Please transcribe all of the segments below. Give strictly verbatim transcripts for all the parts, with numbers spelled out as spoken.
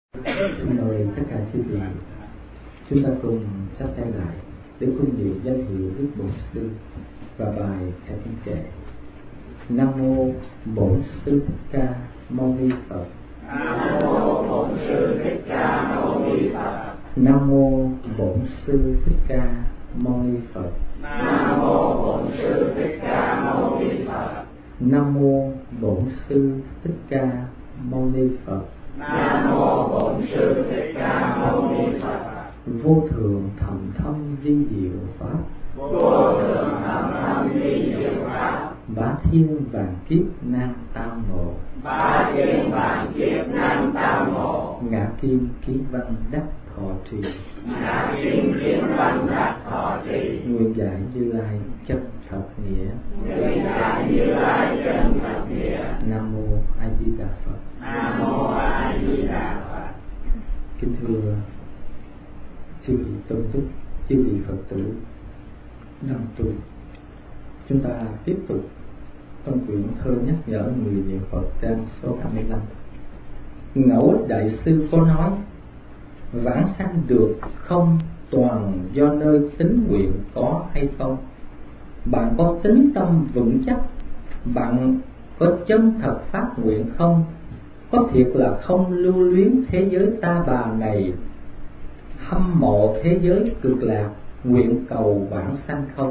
Mời tất cả chư vị chúng ta cùng chắp tay lại để cung niệm danh hiệu Đức Bổn Sư và bài theo tiếng kệ. Nam mô Bổn Sư Thích Ca Mâu Ni Phật. Nam mô Bổn Sư Thích Ca Mâu Ni Phật. Nam mô Bổn Sư Thích Ca Mâu Ni Phật. Nam mô Bổn Sư Thích Ca Mâu Ni Phật. Nam mô Bổn Sư Thích Ca Mâu Ni Phật. Nam mô Bổn Sư Thích Ca Mâu Ni Phật. Vô thượng thầm thâm vi diệu pháp. Vô thượng thầm thâm vi diệu pháp. Bá thiên vạn kiếp nan tam ngộ. Bá thiên vạn kiếp nan tam ngộ. Ngã kim ký văn đắc thọ trì. Ngã kim kiến văn đắc thọ trì. Nguyện giải Như Lai chân thật nghĩa. Nguyện giải Như Lai chân thật nghĩa. Nam mô A Di Đà Phật. Nam mô A Di Đà Phật. Kính thưa chư vị tôn túc, chư vị Phật tử năm tu, chúng ta tiếp tục trong quyển thơ nhắc nhở người niệm Phật trang số hai mươi lăm. Ngẫu Ích Đại Sư có nói: vãng sanh được không toàn do nơi tín nguyện có hay không. Bạn có tín tâm vững chắc, bạn có chân thật phát nguyện không, có thiệt là không lưu luyến thế giới ta bà này, hâm mộ thế giới cực lạc, nguyện cầu vãng sanh không.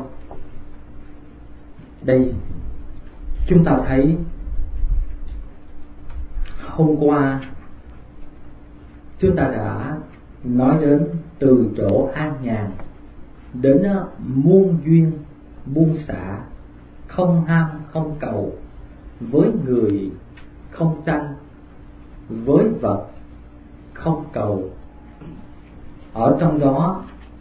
Đây chúng ta thấy hôm qua chúng ta đã nói đến từ chỗ an nhàn đến muôn duyên buông xả, không ham không cầu, với người không tranh, với vật không cầu. Ở trong đó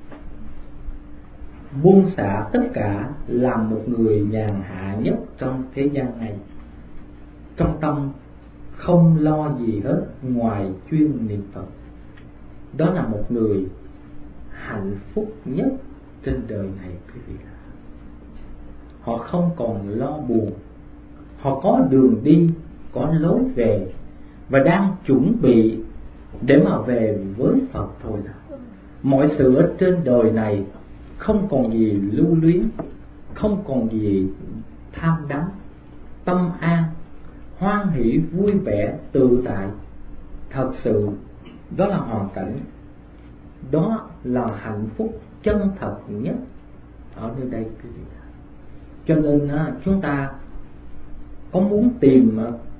buông xả tất cả, làm một người nhàn hạ nhất trong thế gian này, trong tâm không lo gì hết ngoài chuyên niệm Phật. Đó là một người hạnh phúc nhất trên đời này quý vị. Họ không còn lo buồn, họ có đường đi, có lối về và đang chuẩn bị để mà về với Phật thôi. Mọi sự ở trên đời này không còn gì lưu luyến, không còn gì tham đắm, tâm an, hoan hỷ, vui vẻ, tự tại. Thật sự đó là hoàn cảnh, đó là hạnh phúc chân thật nhất ở nơi đây quý vị. Cho nên chúng ta có muốn tìm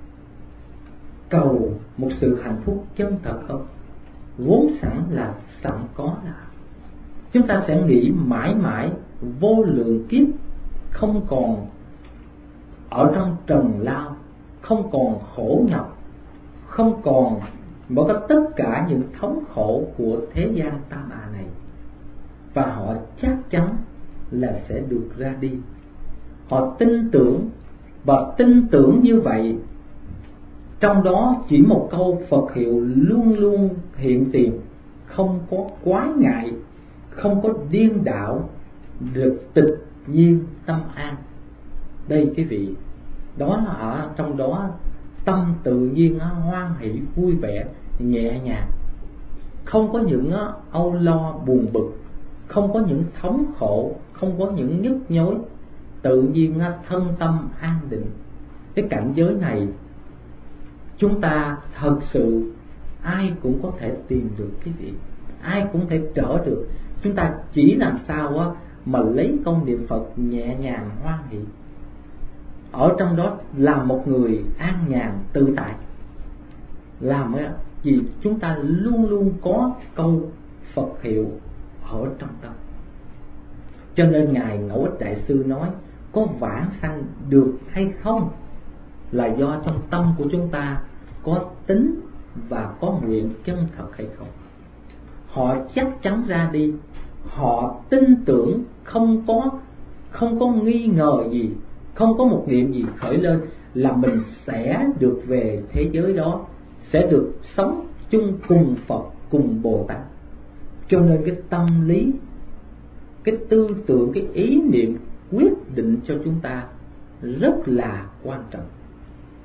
cầu một sự hạnh phúc chân thật không? Vốn sẵn là sẵn có là chúng ta sẽ nghĩ mãi mãi vô lượng kiếp không còn ở trong trần lao, không còn khổ nhọc, không còn bỏ có tất cả những thống khổ của thế gian tam bà này, và họ chắc chắn là sẽ được ra đi. Họ tin tưởng, và tin tưởng như vậy trong đó chỉ một câu Phật hiệu luôn luôn hiện tiền, không có quái ngại, không có điên đảo, được tịch nhiên tâm an. Đây quý vị, đó là ở trong đó tâm tự nhiên hoan hỷ vui vẻ nhẹ nhàng, không có những âu lo buồn bực, không có những thống khổ, không có những nhức nhối, tự nhiên thân tâm an định. Cái cảnh giới này chúng ta thật sự ai cũng có thể tìm được quý vị, ai cũng thể trở được. Chúng ta chỉ làm sao á mà lấy công niệm Phật nhẹ nhàng hoan hỷ, ở trong đó làm một người an nhàn tự tại. Làm cái gì chúng ta luôn luôn có câu Phật hiệu ở trong tâm. Cho nên Ngài Ngẫu Ích Đại Sư nói có vãng sanh được hay không là do trong tâm của chúng ta có tính và có nguyện chân thật hay không. Họ chắc chắn ra đi, họ tin tưởng, không có không có nghi ngờ gì, không có một niệm gì khởi lên là mình sẽ được về thế giới đó, sẽ được sống chung cùng Phật, cùng Bồ Tát. Cho nên cái tâm lý, cái tư tưởng, cái ý niệm quyết định cho chúng ta rất là quan trọng.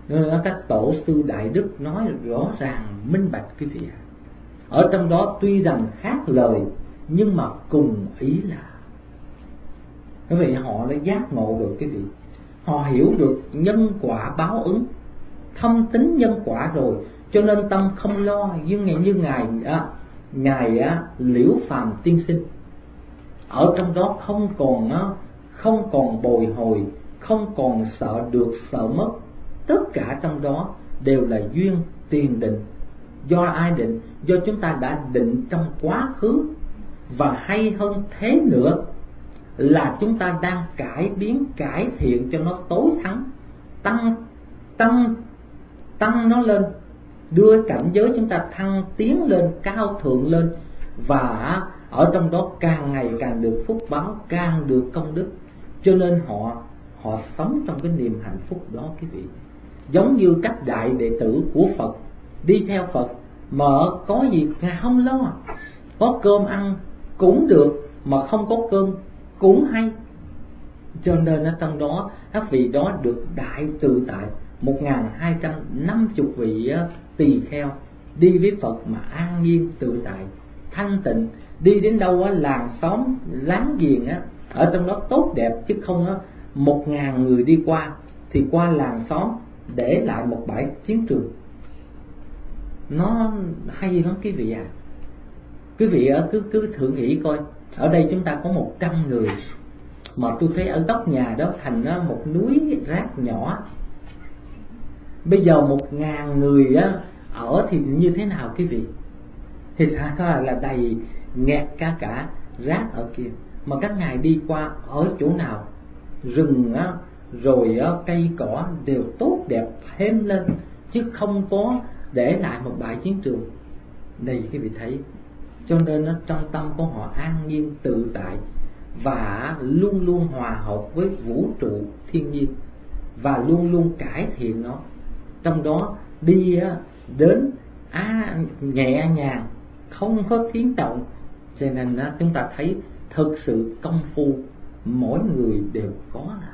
Nên các tổ sư đại đức nói rõ ràng minh bạch quý vị ạ. Ở trong đó tuy rằng khác lời nhưng mà cùng ý là. Quý vị, họ đã giác ngộ được quý vị. Họ hiểu được nhân quả báo ứng, thâm tín nhân quả rồi, cho nên tâm không lo. Như ngày như ngài à, ngài à, Liễu Phàm tiên sinh ở trong đó không còn á, không còn bồi hồi, không còn sợ được sợ mất. Tất cả trong đó đều là duyên tiền định. Do ai định? Do chúng ta đã định trong quá khứ. Và hay hơn thế nữa là chúng ta đang cải biến, cải thiện cho nó tối thắng, tăng tăng tăng nó lên, đưa cảnh giới chúng ta thăng tiến lên, cao thượng lên. Và ở trong đó càng ngày càng được phúc báo, càng được công đức. Cho nên họ họ sống trong cái niềm hạnh phúc đó quý vị. Giống như các đại đệ tử của Phật đi theo Phật mà có gì ngài không lo, có cơm ăn cũng được, mà không có cơm cũng hay. Cho nên ở trong đó các vị đó được đại tự tại. Một nghìn hai trăm năm mươi vị tỳ kheo đi với Phật mà an nhiên tự tại, thanh tịnh. Đi đến đâu á, làng xóm láng giềng á, ở trong đó tốt đẹp. Chứ không á, một ngàn người đi qua thì qua làng xóm để lại một bãi chiến trường. Nó hay lắm quý vị à. Quý vị cứ cứ thử nghĩ coi, ở đây chúng ta có một trăm người, mà tôi thấy ở góc nhà đó thành một núi rác nhỏ. Bây giờ một ngàn người á, ở thì như thế nào quý vị? Thì ra là đầy nghẹt cả cả rác ở kia. Mà các ngài đi qua ở chỗ nào rừng á, rồi á, cây cỏ đều tốt đẹp thêm lên, chứ không có để lại một bãi chiến trường. Đây quý vị thấy. Cho nên nó trong tâm của họ an nhiên tự tại, và luôn luôn hòa hợp với vũ trụ thiên nhiên, và luôn luôn cải thiện nó. Trong đó đi đến á, nhẹ nhàng, không có tiếng động. Cho nên chúng ta thấy thực sự công phu mỗi người đều có là.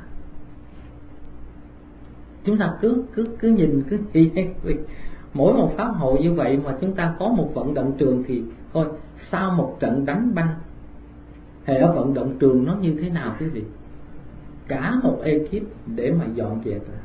Chúng ta cứ cứ cứ nhìn cứ nghĩ mỗi một pháp hội như vậy mà chúng ta có một vận động trường thì thôi, sau một trận đánh banh thì ở vận động trường nó như thế nào quý vị? Cả một ekip để mà dọn dẹp ra.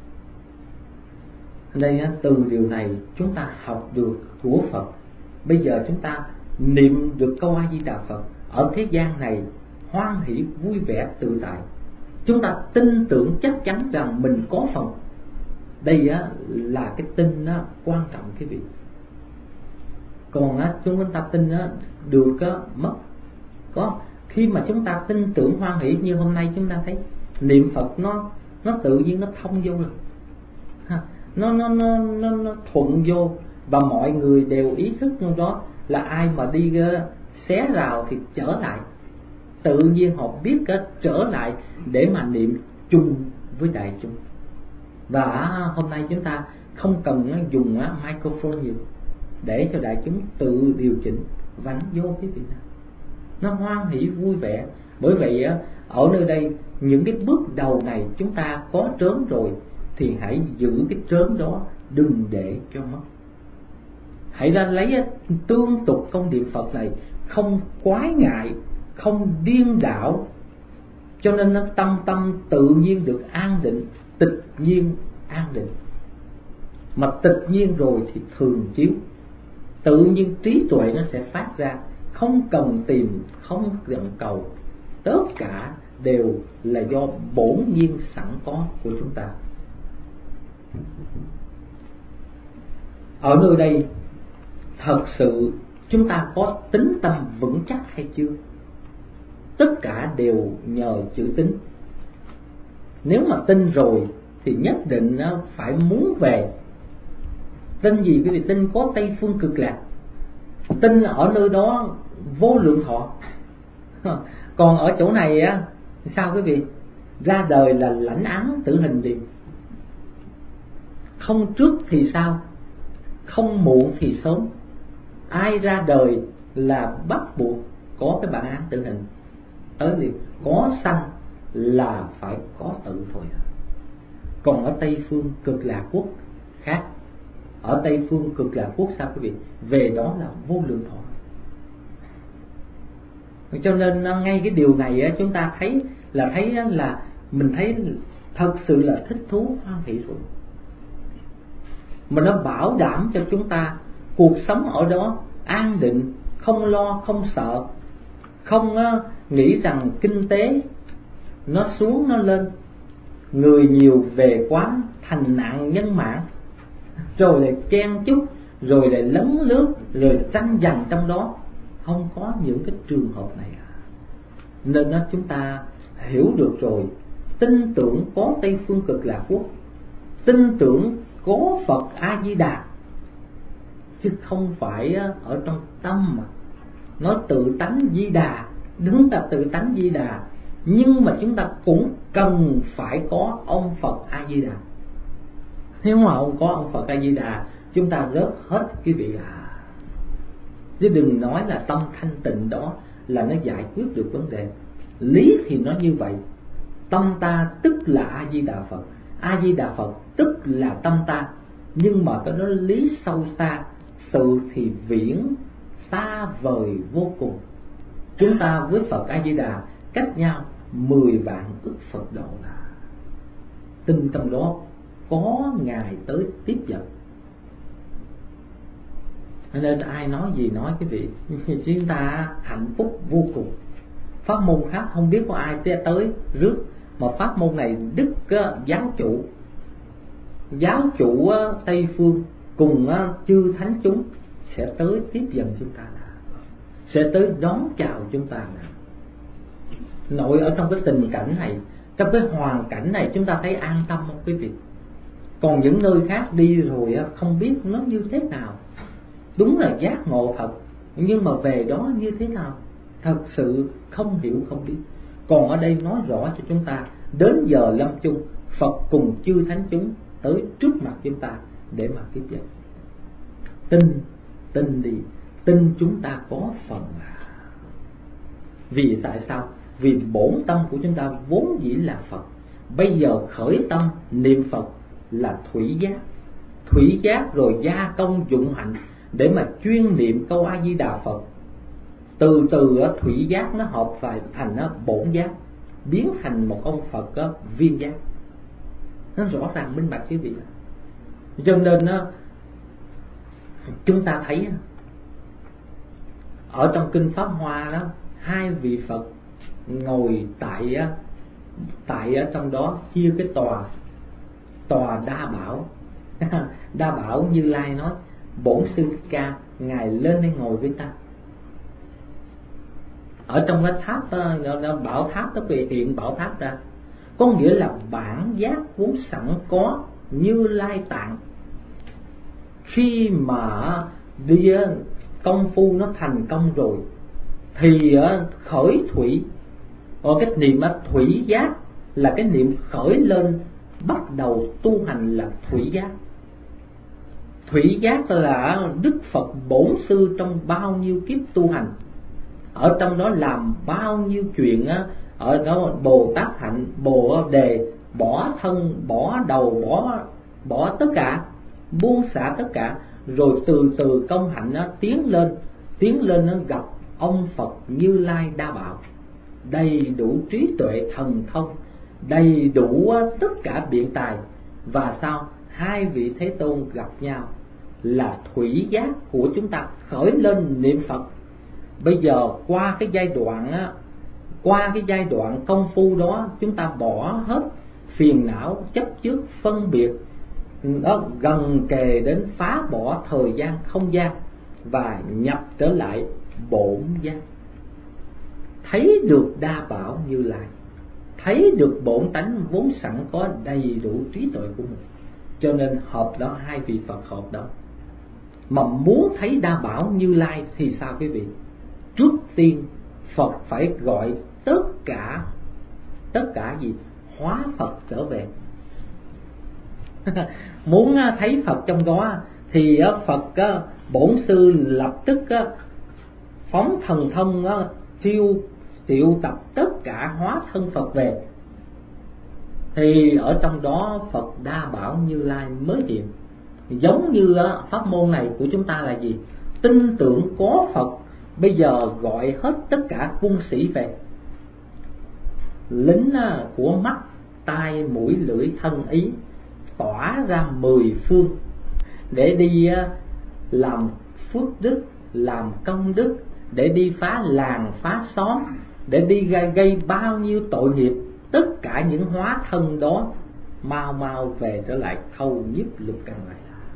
Đây từ điều này chúng ta học được của Phật. Bây giờ chúng ta niệm được câu A Di Đà Phật ở thế gian này hoan hỷ vui vẻ tự tại. Chúng ta tin tưởng chắc chắn rằng mình có phần. Đây á, là cái tin á, quan trọng quý vị. Còn á, chúng ta tin á, được á, mất. Có khi mà chúng ta tin tưởng hoan hỷ như hôm nay chúng ta thấy niệm Phật nó nó tự nhiên nó thông vô rồi. Ha, nó, nó nó nó nó thuận vô, và mọi người đều ý thức trong đó là ai mà đi uh, xé rào thì trở lại. Tự nhiên họ biết uh, trở lại để mà niệm chung với đại chúng. Và uh, hôm nay chúng ta không cần uh, dùng uh, microphone nhiều, để cho đại chúng tự điều chỉnh vánh vô cái vị nào. Nó hoan hỷ vui vẻ. Bởi vậy uh, ở nơi đây những cái bước đầu này chúng ta có trớn rồi thì hãy giữ cái trớn đó, đừng để cho mất. Hãy ra lấy tương tục công niệm Phật này, không quái ngại, không điên đảo. Cho nên nó tâm tâm tự nhiên được an định, tịch nhiên an định. Mà tịch nhiên rồi thì thường chiếu, tự nhiên trí tuệ nó sẽ phát ra, không cần tìm, không cần cầu. Tất cả đều là do bổn nhiên sẵn có của chúng ta. Ở nơi đây thật sự chúng ta có tín tâm vững chắc hay chưa? Tất cả đều nhờ chữ tín. Nếu mà tin rồi thì nhất định phải muốn về. Tin gì quý vị? Tin có Tây Phương Cực Lạc. Tin ở nơi đó vô lượng thọ. Còn ở chỗ này á, sao quý vị? Ra đời là lãnh án tử hình liền. Không trước thì sao? Không muộn thì sớm. Ai ra đời là bắt buộc có cái bản án tử hình. Tới liền có sanh là phải có tử thôi. Còn ở Tây phương Cực Lạc Quốc khác. Ở Tây phương Cực Lạc Quốc sao quý vị? Về đó là vô lượng thọ. Cho nên ngay cái điều này chúng ta thấy là thấy là mình thấy thật sự là thích thú hoan hỷ rồi. Mà nó bảo đảm cho chúng ta cuộc sống ở đó an định, không lo, không sợ, không nghĩ rằng kinh tế nó xuống nó lên, người nhiều về quá thành nạn nhân mạng, rồi lại chen chúc, rồi lại lấn lướt, rồi tranh giành trong đó. Không có những cái trường hợp này. Nên đó chúng ta hiểu được rồi, tin tưởng có Tây phương Cực Lạc Quốc, tin tưởng có Phật A Di Đà, chứ không phải ở trong tâm mà nói tự tánh Di Đà. Đúng là tự tánh Di Đà, nhưng mà chúng ta cũng cần phải có ông Phật A Di Đà. Nếu mà không có ông Phật A Di Đà, chúng ta rớt hết quý vị à. Chứ đừng nói là tâm thanh tịnh đó là nó giải quyết được vấn đề. Lý thì nó như vậy. Tâm ta tức là A Di Đà Phật, A Di Đà Phật tức là tâm ta. Nhưng mà cái đó lý sâu xa, sự thì viễn xa vời vô cùng. Chúng ta với Phật A Di Đà cách nhau mười vạn ức Phật độ là tin trong đó có Ngài tới tiếp dẫn. Nên ai nói gì nói cái vị, chúng ta hạnh phúc vô cùng. Pháp môn khác không biết có ai tới rước, mà pháp môn này Đức giáo chủ giáo chủ Tây phương cùng chư thánh chúng sẽ tới tiếp dẫn chúng ta, sẽ tới đón chào chúng ta. Nội ở trong cái tình cảnh này, trong cái hoàn cảnh này, chúng ta thấy an tâm không quý vị? Còn những nơi khác đi rồi không biết nó như thế nào. Đúng là giác ngộ thật, nhưng mà về đó như thế nào thật sự không hiểu không biết. Còn ở đây nói rõ cho chúng ta, đến giờ lâm chung Phật cùng chư thánh chúng tới trước mặt chúng ta để mà tiếp dẫn. Tin, tin đi, tin chúng ta có phần à. Vì tại sao? Vì bổn tâm của chúng ta vốn dĩ là Phật. Bây giờ khởi tâm niệm Phật là thủy giác. Thủy giác rồi gia công dụng hạnh để mà chuyên niệm câu A Di Đà Phật. Từ từ thủy giác nó hợp lại thành bổn giác, biến thành một ông Phật viên giác. Nó rõ ràng minh bạch quý vị. Cho nên chúng ta thấy ở trong kinh Pháp Hoa đó, hai vị Phật ngồi tại tại ở trong đó, chia cái tòa tòa Đa Bảo. Đa Bảo Như Lai nói: bổn sư Thích Ca, ngài lên đây ngồi với ta. Ở trong cái tháp bảo tháp đó bị hiện bảo tháp ra, có nghĩa là bản giác vốn sẵn có Như Lai Tạng. Khi mà đi công phu nó thành công rồi thì khởi thủy. Ở cái niệm thủy giác là cái niệm khởi lên, bắt đầu tu hành là thủy giác. Thủy giác là Đức Phật bổn sư trong bao nhiêu kiếp tu hành, ở trong đó làm bao nhiêu chuyện á, ở đó Bồ Tát hạnh, Bồ đề bỏ thân, bỏ đầu, bỏ bỏ tất cả, buông xả tất cả, rồi từ từ công hạnh nó tiến lên, tiến lên nó gặp ông Phật Như Lai Đa Bảo, đầy đủ trí tuệ thần thông, đầy đủ tất cả biện tài. Và sao hai vị Thế Tôn gặp nhau là thủy giác của chúng ta khởi lên niệm Phật. Bây giờ qua cái giai đoạn á, qua cái giai đoạn công phu đó, chúng ta bỏ hết phiền não chấp trước phân biệt đó, gần kề đến phá bỏ thời gian không gian và nhập trở lại bổn giác. Thấy được Đa Bảo Như Lai, thấy được bổn tánh vốn sẵn có đầy đủ trí tuệ của mình. Cho nên hợp đó, hai vị Phật hợp đó. Mà muốn thấy Đa Bảo Như Lai thì sao quý vị? Trước tiên Phật phải gọi tất cả tất cả gì? Hóa Phật trở về. Muốn thấy Phật trong đó thì Phật bổn sư lập tức phóng thần thông triệu triệu tập tất cả hóa thân Phật về. thì ở trong đó Phật Đa Bảo Như Lai mới hiện. Giống như pháp môn này của chúng ta là gì? Tin tưởng có Phật, bây giờ gọi hết tất cả quân sĩ về, lính của mắt, tai, mũi, lưỡi, thân, ý, tỏa ra mười phương để đi làm phước đức, làm công đức, để đi phá làng, phá xóm, để đi gây, gây bao nhiêu tội nghiệp. Tất cả những hóa thân đó mau mau về trở lại thâu nhiếp lục căn này.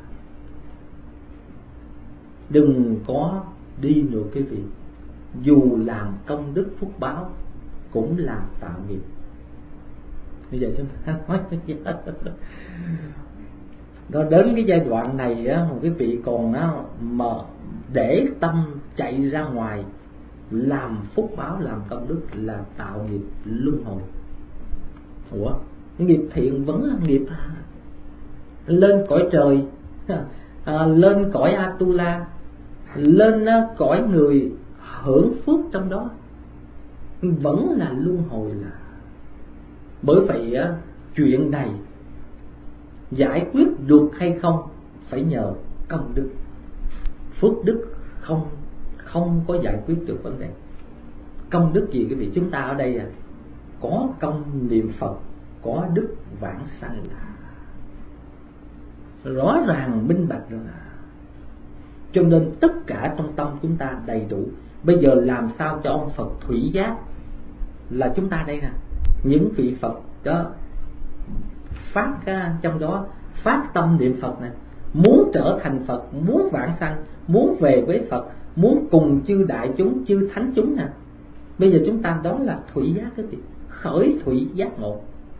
Đừng có đi nữa quý vị. Dù làm công đức phúc báo cũng làm tạo nghiệp. Bây giờ chúng ta nói nó đến cái giai đoạn này á, một cái vị còn á, mà để tâm chạy ra ngoài làm phúc báo, làm công đức là tạo nghiệp luân hồi. Ủa, nghiệp thiện vẫn là nghiệp à? Lên cõi trời, à, lên cõi Atula, lên cõi người hưởng phước trong đó, vẫn là luân hồi. Là bởi vậy á, chuyện này giải quyết được hay không phải nhờ công đức. Phước đức không không có giải quyết được vấn đề. Công đức gì quý vị? Chúng ta ở đây à, có công niệm Phật, có đức vãng sanh là rõ ràng minh bạch rồi. Cho nên tất cả trong tâm chúng ta đầy đủ. Bây giờ làm sao cho ông Phật thủy giác là chúng ta đây nè, những vị Phật đó phát trong đó phát tâm niệm Phật này, muốn trở thành Phật, muốn vãng sanh, muốn về với Phật, muốn cùng chư đại chúng, chư thánh chúng nè. Bây giờ chúng ta đó là thủy giác cái gì? Khởi thủy giác ngộ.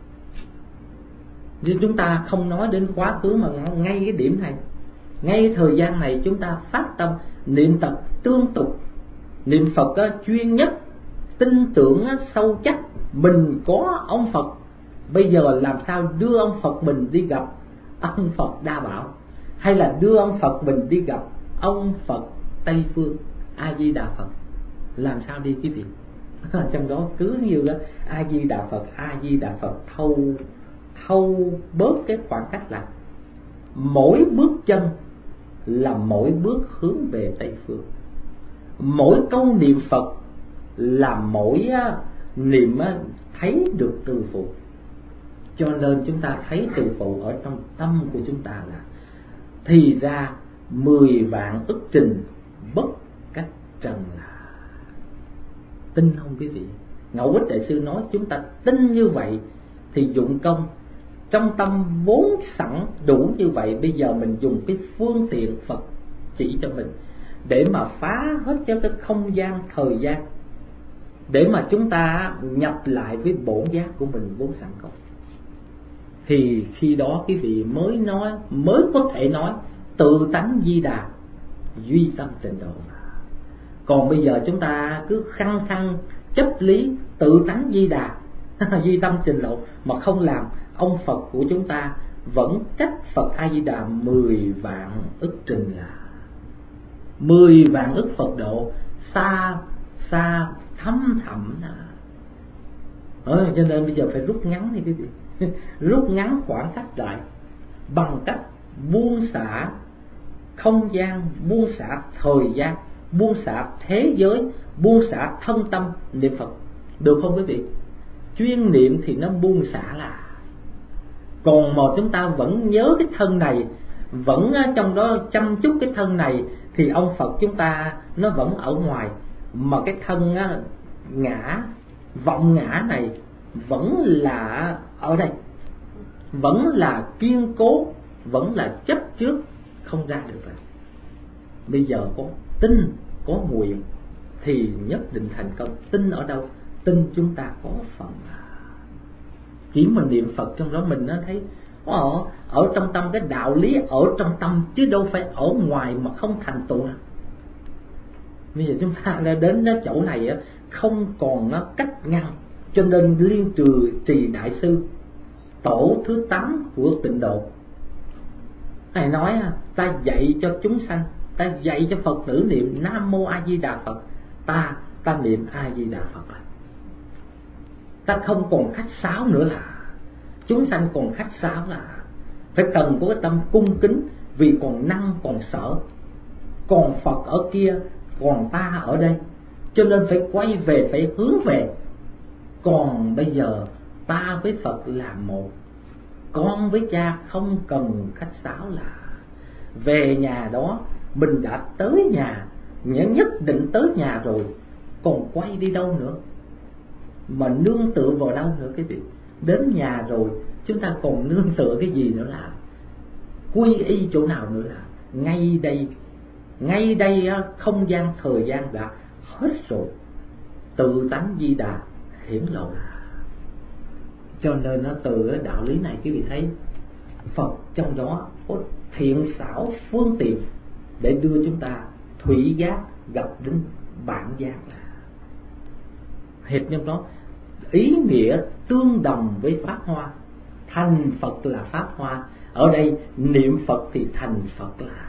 Nhưng chúng ta không nói đến quá khứ mà ngay cái điểm này, ngay thời gian này chúng ta phát tâm niệm Phật tương tục, niệm Phật đó, chuyên nhất, tin tưởng sâu chắc mình có ông Phật. Bây giờ làm sao đưa ông Phật mình đi gặp ông Phật Đa Bảo, hay là đưa ông Phật mình đi gặp ông Phật Tây Phương A Di Đà Phật? Làm sao đi quý vị? Trong đó cứ như đó A Di Đà Phật, A Di Đà Phật, thâu thâu bớt cái khoảng cách lại. Mỗi bước chân là mỗi bước hướng về Tây Phương, mỗi câu niệm Phật là mỗi niệm thấy được từ phụ. Cho nên chúng ta thấy từ phụ ở trong tâm của chúng ta là thì ra mười vạn ức trình bất cách trần. Là tin không quý vị? Ngẫu Ích Đại Sư nói chúng ta tin như vậy thì dụng công. Trong tâm vốn sẵn đủ như vậy, bây giờ mình dùng cái phương tiện Phật chỉ cho mình để mà phá hết cho cái không gian thời gian, để mà chúng ta nhập lại với bổn giác của mình vốn sẵn có. Thì khi đó quý vị mới nói, mới có thể nói tự tánh Di Đà, duy tâm tịnh độ. Còn bây giờ chúng ta cứ khăng khăng chấp lý tự tánh Di Đà, duy tâm tịnh độ mà không làm, ông Phật của chúng ta vẫn cách Phật A Di Đà mười vạn ức trình, là mười vạn ức Phật độ, xa xa thâm thẳm. Ờ, cho nên bây giờ phải rút ngắn đi quý vị. Rút ngắn khoảng cách lại bằng cách buông xả không gian, buông xả thời gian, buông xả thế giới, buông xả thân tâm niệm Phật. Được không quý vị? Chuyên niệm thì nó buông xả là. Còn mà chúng ta vẫn nhớ cái thân này, vẫn trong đó chăm chút cái thân này, thì ông Phật chúng ta nó vẫn ở ngoài, mà cái thân ngã, vọng ngã này vẫn là ở đây, vẫn là kiên cố, vẫn là chấp trước, không ra được rồi. Bây giờ có tin, có nguyện thì nhất định thành công. Tin ở đâu? Tin chúng ta có phần. Chỉ mà niệm Phật trong đó mình nó thấy ở, ở trong tâm, cái đạo lý ở trong tâm chứ đâu phải ở ngoài mà không thành tựu. Bây giờ chúng ta đã đến chỗ này không còn nó cách ngăn. Cho nên Liên Trừ Trì Đại Sư, tổ thứ tám của tịnh độ, Ngài nói ta dạy cho chúng sanh, ta dạy cho Phật tử niệm Nam Mô A Di Đà Phật, ta ta niệm A Di Đà Phật. Ta không còn khách sáo nữa, là chúng sanh còn khách sáo là phải cần có cái tâm cung kính, vì còn năng còn sở, còn Phật ở kia, còn ta ở đây, cho nên phải quay về, phải hướng về. Còn bây giờ ta với Phật là một, con với cha không cần khách sáo là về nhà đó. Mình đã tới nhà, nhất định tới nhà rồi, còn quay đi đâu nữa, mà nương tựa vào đâu nữa cái vị. Đến nhà rồi chúng ta còn nương tựa cái gì nữa là quy y chỗ nào nữa là ngay đây. Ngay đây không gian thời gian đã hết rồi, tự tánh Di Đà hiển lộ. Cho nên nó từ đạo lý này quý vị thấy Phật trong đó có thiện xảo phương tiện để đưa chúng ta thủy giác gặp đến bản giác. Hiệp trong đó ý nghĩa tương đồng với Pháp Hoa, thành Phật là Pháp Hoa. Ở đây niệm Phật thì thành Phật là.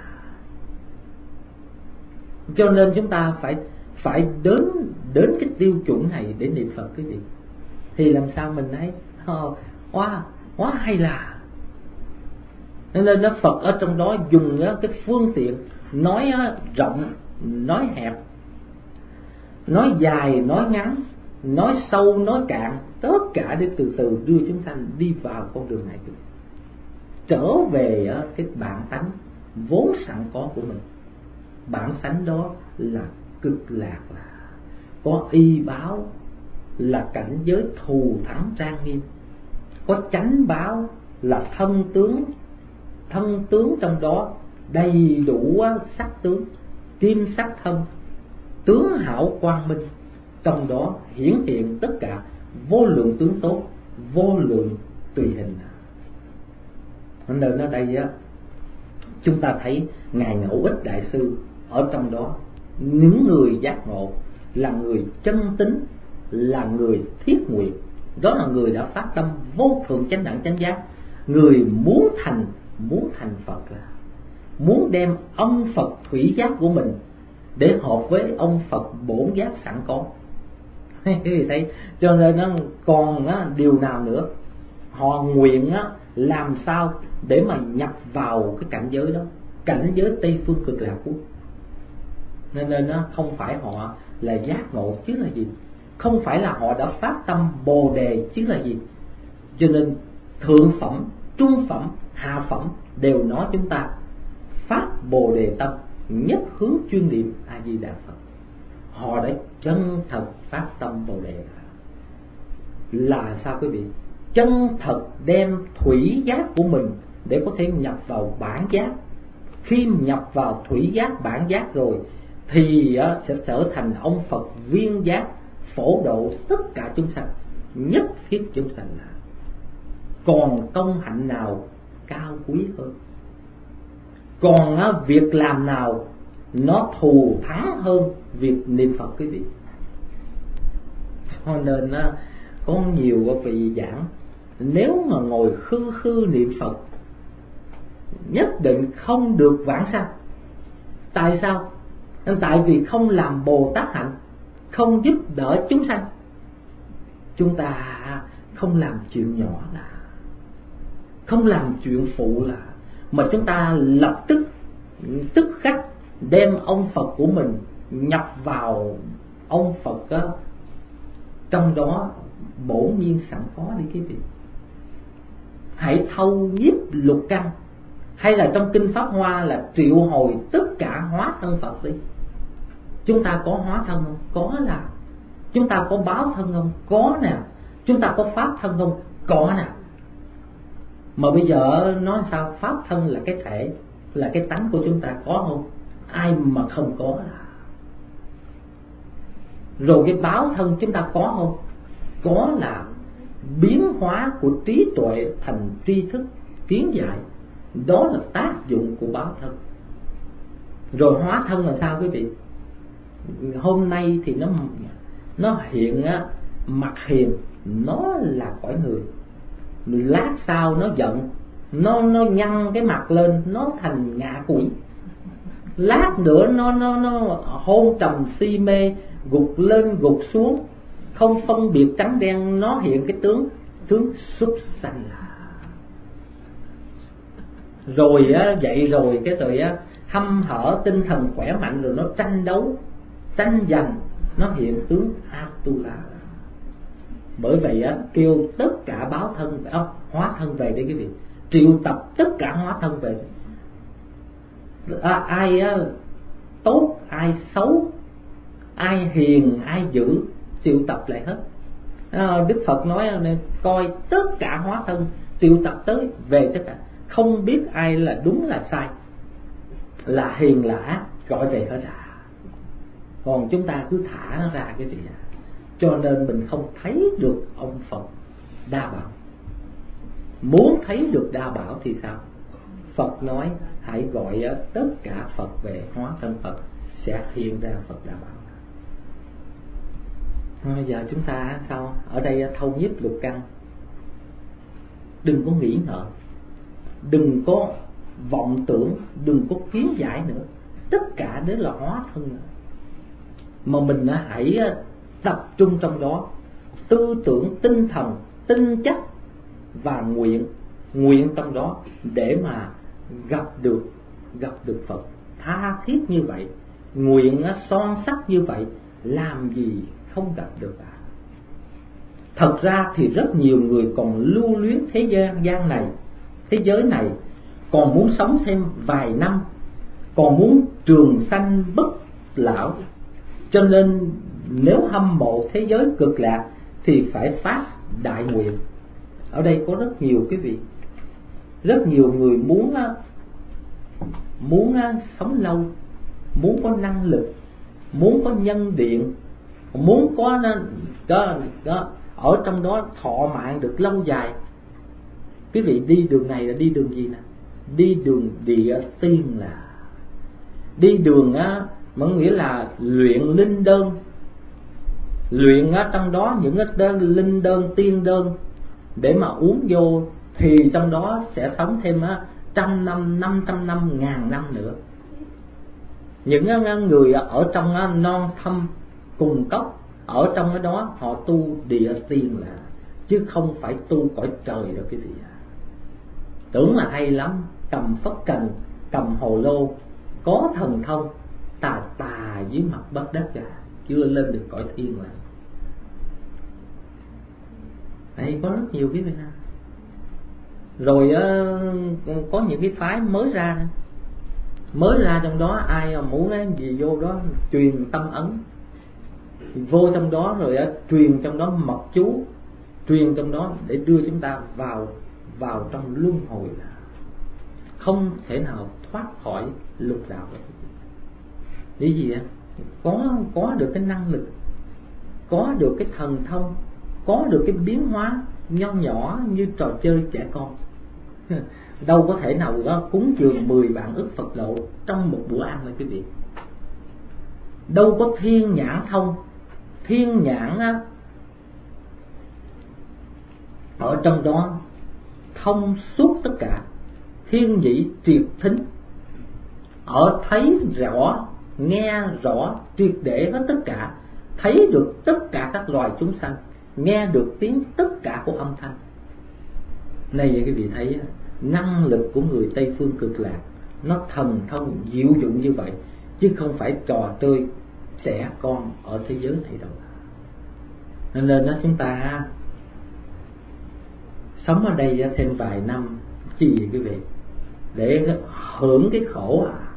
Cho nên chúng ta phải phải đến đến cái tiêu chuẩn này để niệm Phật quý vị. Thì làm sao mình thấy oh, quá quá hay là. Nên nó Phật ở trong đó dùng cái phương tiện nói rộng, nói hẹp, nói dài, nói ngắn, nói sâu, nói cạn, tất cả để từ từ đưa chúng ta đi vào con đường này, trở về cái bản tánh vốn sẵn có của mình. Bản tánh đó là cực lạc, là có y báo, là cảnh giới thù thắng trang nghiêm, có chánh báo là thân tướng, thân tướng trong đó đầy đủ sắc tướng, kim sắc thân, tướng hảo quang minh, trong đó hiển hiện tất cả vô lượng tướng tốt, vô lượng tùy hình. Nên ở đây á, chúng ta thấy Ngài Ngẫu Ích Đại Sư ở trong đó, những người giác ngộ là người chân tín, là người thiết nguyện, đó là người đã phát tâm vô thượng chánh đẳng chánh giác, người muốn thành muốn thành Phật, muốn đem ông Phật thủy giác của mình để hợp với ông Phật bổn giác sẵn có. Thấy, cho nên nó còn á, điều nào nữa, họ nguyện á, làm sao để mà nhập vào cái cảnh giới đó, cảnh giới Tây Phương Cực Lạc Quốc. Nên nên nó không phải họ là giác ngộ chứ là gì, không phải là họ đã phát tâm Bồ Đề chứ là gì. Cho nên thượng phẩm, trung phẩm, hạ phẩm đều nói chúng ta phát Bồ Đề tâm, nhất hướng chuyên niệm A Di Đà Phật. Họ đã chân thật phát tâm Bồ Đề là sao quý vị? Chân thật đem thủy giác của mình để có thể nhập vào bản giác. Khi nhập vào thủy giác, bản giác rồi thì sẽ trở thành ông Phật viên giác, phổ độ tất cả chúng sanh, nhất thiết chúng sanh. Là còn công hạnh nào cao quý hơn, còn việc làm nào nó thù thắng hơn việc niệm Phật quý vị. Cho nên có nhiều vị giảng, nếu mà ngồi khư khư niệm Phật nhất định không được vãng sanh. Tại sao? Tại vì không làm Bồ Tát hạnh, không giúp đỡ chúng sanh. Chúng ta không làm chuyện nhỏ là, không làm chuyện phụ là, mà chúng ta lập tức tức khắc đem ông Phật của mình nhập vào ông Phật đó, trong đó bổn nhiên sẵn có đi quý vị. Hãy thâu nhiếp lục căn, hay là trong kinh Pháp Hoa là triệu hồi tất cả hóa thân Phật đi. Chúng ta có hóa thân không? Có. Là chúng ta có báo thân không? Có nè. Chúng ta có pháp thân không? Có nè. Mà bây giờ nói sao? Pháp thân là cái thể, là cái tánh của chúng ta, có không? Ai mà không có là. Rồi cái báo thân chúng ta có không? Có, là biến hóa của trí tuệ thành tri thức, kiến giải. Đó là tác dụng của báo thân. Rồi hóa thân là sao quý vị? Hôm nay thì nó nó hiện á, mặt hiền, nó là cõi người. Lát sau nó giận, nó nó nhăn cái mặt lên, nó thành ngạ quỷ. Lát nữa nó nó nó hôn trầm si mê, gục lên gục xuống, không phân biệt trắng đen, nó hiện cái tướng tướng súc sanh là. rồi á, vậy rồi cái rồi á hăm hở tinh thần khỏe mạnh, rồi nó tranh đấu tranh giành, nó hiện tướng Atula. Bởi vậy á kêu tất cả báo thân à, hóa thân về đây quý vị, triệu tập tất cả hóa thân về. À, ai á, tốt ai xấu, ai hiền ai dữ, triệu tập lại hết. à, Đức Phật nói coi tất cả hóa thân triệu tập tới về tất cả, không biết ai là đúng là sai, là hiền là ác, gọi về hết à. Còn chúng ta cứ thả nó ra cái gì à. Cho nên mình không thấy được ông Phật Đa Bảo. Muốn thấy được Đa Bảo thì sao? Phật nói hãy gọi tất cả Phật về hóa thân Phật, sẽ hiện ra Phật Đa Bảo. Bây giờ chúng ta sao? Ở đây thâu nhiếp lục căn, đừng có nghĩ ngợi, đừng có vọng tưởng, đừng có kiến giải nữa. Tất cả đều là hóa thân nữa. Mà mình hãy tập trung trong đó, tư tưởng, tinh thần, tinh chất và nguyện, nguyện trong đó để mà gặp được gặp được Phật. Tha thiết như vậy, nguyện son sắc như vậy, làm gì không gặp được à? Thật ra thì rất nhiều người còn lưu luyến thế gian gian này, thế giới này, còn muốn sống thêm vài năm, còn muốn trường sanh bất lão. Cho nên nếu hâm mộ thế giới cực lạc thì phải phát đại nguyện. Ở đây có rất nhiều quý vị, rất nhiều người muốn muốn sống lâu, muốn có năng lực, muốn có nhân điện, muốn có đó, đó, ở trong đó thọ mạng được lâu dài. Quý vị đi đường này là đi đường gì nè? Đi đường địa tiên, là đi đường á, mà nghĩa là luyện linh đơn, luyện ở trong đó những cái đơn linh đơn, tiên đơn để mà uống vô, thì trong đó sẽ sống thêm á trăm năm, năm trăm năm, ngàn năm nữa. Những người ở trong non thâm cùng cốc, ở trong cái đó họ tu địa tiên là, chứ không phải tu cõi trời đâu quý vị ạ. Tưởng là hay lắm, cầm phất cần, cầm hồ lô, có thần thông, tà tà dưới mặt đất đất à, chưa lên được cõi thiên mà. Đây có rất nhiều cái Việt Nam. Rồi uh, có những cái phái mới ra nữa. Mới ra trong đó ai mà muốn cái gì vô đó truyền tâm ấn, vô trong đó rồi uh, truyền trong đó mật chú, truyền trong đó để đưa chúng ta vào vào trong luân hồi, là không thể nào thoát khỏi lục đạo được. Vì gì ạ? Có có được cái năng lực, có được cái thần thông, có được cái biến hóa nho nhỏ như trò chơi trẻ con. Đâu có thể nào đó cúng dường mười vạn ức Phật lộ trong một bữa ăn này quý vị. Đâu có thiên nhãn thông, thiên nhãn á, ở trong đó thông suốt tất cả, thiên nhĩ triệt thính, ở thấy rõ, nghe rõ triệt để hết tất cả, thấy được tất cả các loài chúng sanh, nghe được tiếng tất cả của âm thanh. Này quý vị thấy năng lực của người Tây phương cực lạc nó thần thông diệu dụng như vậy, chứ không phải trò chơi trẻ con ở thế giới này đâu. Nên đó chúng ta sống ở đây thêm vài năm chi vậy quý vị, để hưởng cái khổ à.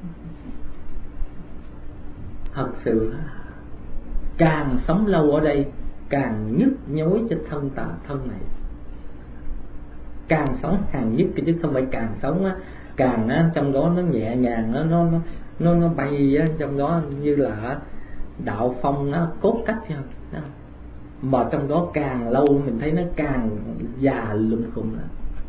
Thật sự càng sống lâu ở đây càng nhức nhối cho thân ta thân này. Càng sống càng nhức, chứ không phải càng sống á, càng á, trong đó nó nhẹ nhàng, nó nó nó nó bay á, trong đó như là đạo phong á, cốt cách chứ. Mà trong đó càng lâu mình thấy nó càng già lùm khùng đó.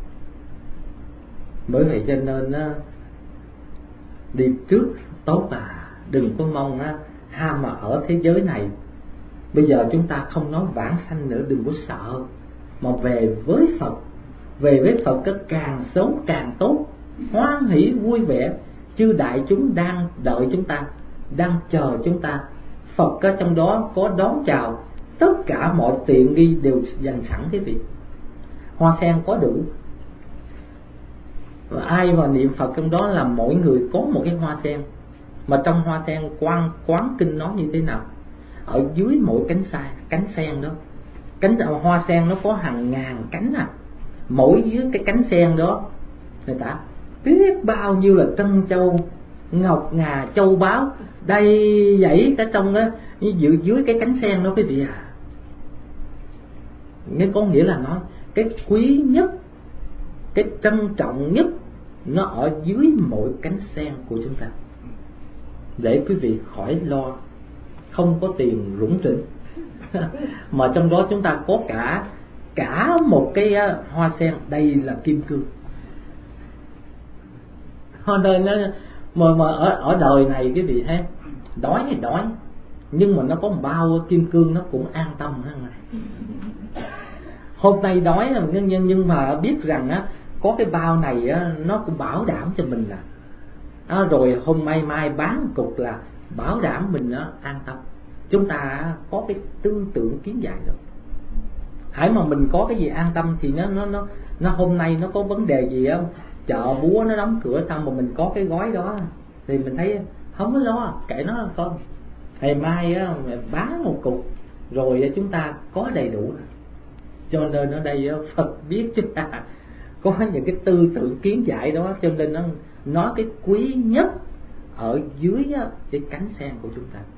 Bởi vậy cho nên á, đi trước tốt à, đừng có mong á ham mà ở thế giới này. Bây giờ chúng ta không nói vãng sanh nữa, đừng có sợ, mà về với Phật. Về với Phật cái càng sớm càng tốt, hoan hỷ vui vẻ. Chư đại chúng đang đợi chúng ta, đang chờ chúng ta. Phật ở trong đó có đón chào, tất cả mọi tiện nghi đều dành sẵn quý vị. Hoa sen có đủ, Ai mà niệm Phật trong đó là mỗi người có một cái hoa sen, mà trong hoa sen quán quán kinh nói như thế nào? Ở dưới mỗi cánh sen, cánh sen đó, cánh hoa sen nó có hàng ngàn cánh à, mỗi dưới cái cánh sen đó người ta biết bao nhiêu là trân châu, ngọc ngà, châu báu đầy dãy cả trong đó, dưới dưới cái cánh sen đó quý vị à. Nên có nghĩa là nói cái quý nhất, cái trân trọng nhất nó ở dưới mỗi cánh sen của chúng ta, để quý vị khỏi lo không có tiền rủng rỉnh. Mà trong đó chúng ta có cả cả một cái hoa sen đây là kim cương. Cho nên nó mà, mà ở, ở đời này quý vị thấy đói thì đói, nhưng mà nó có một bao kim cương nó cũng an tâm hơn. Hôm nay đói nhưng, nhưng, nhưng mà biết rằng á, có cái bao này á, nó cũng bảo đảm cho mình là à, rồi hôm nay mai bán cục là bảo đảm mình á, an tâm. Chúng ta có cái tư tưởng kiến giải rồi. Hãy mà mình có cái gì an tâm thì nó nó nó nó hôm nay nó có vấn đề gì á, chợ búa nó đóng cửa xong mà mình có cái gói đó thì mình thấy không có lo, kệ nó con. Ngày mai á bán một cục rồi chúng ta có đầy đủ. Cho nên ở đây Phật biết chúng ta có những cái tư tưởng kiến giải đó, cho nên nó nói cái quý nhất ở dưới cái cánh sen của chúng ta.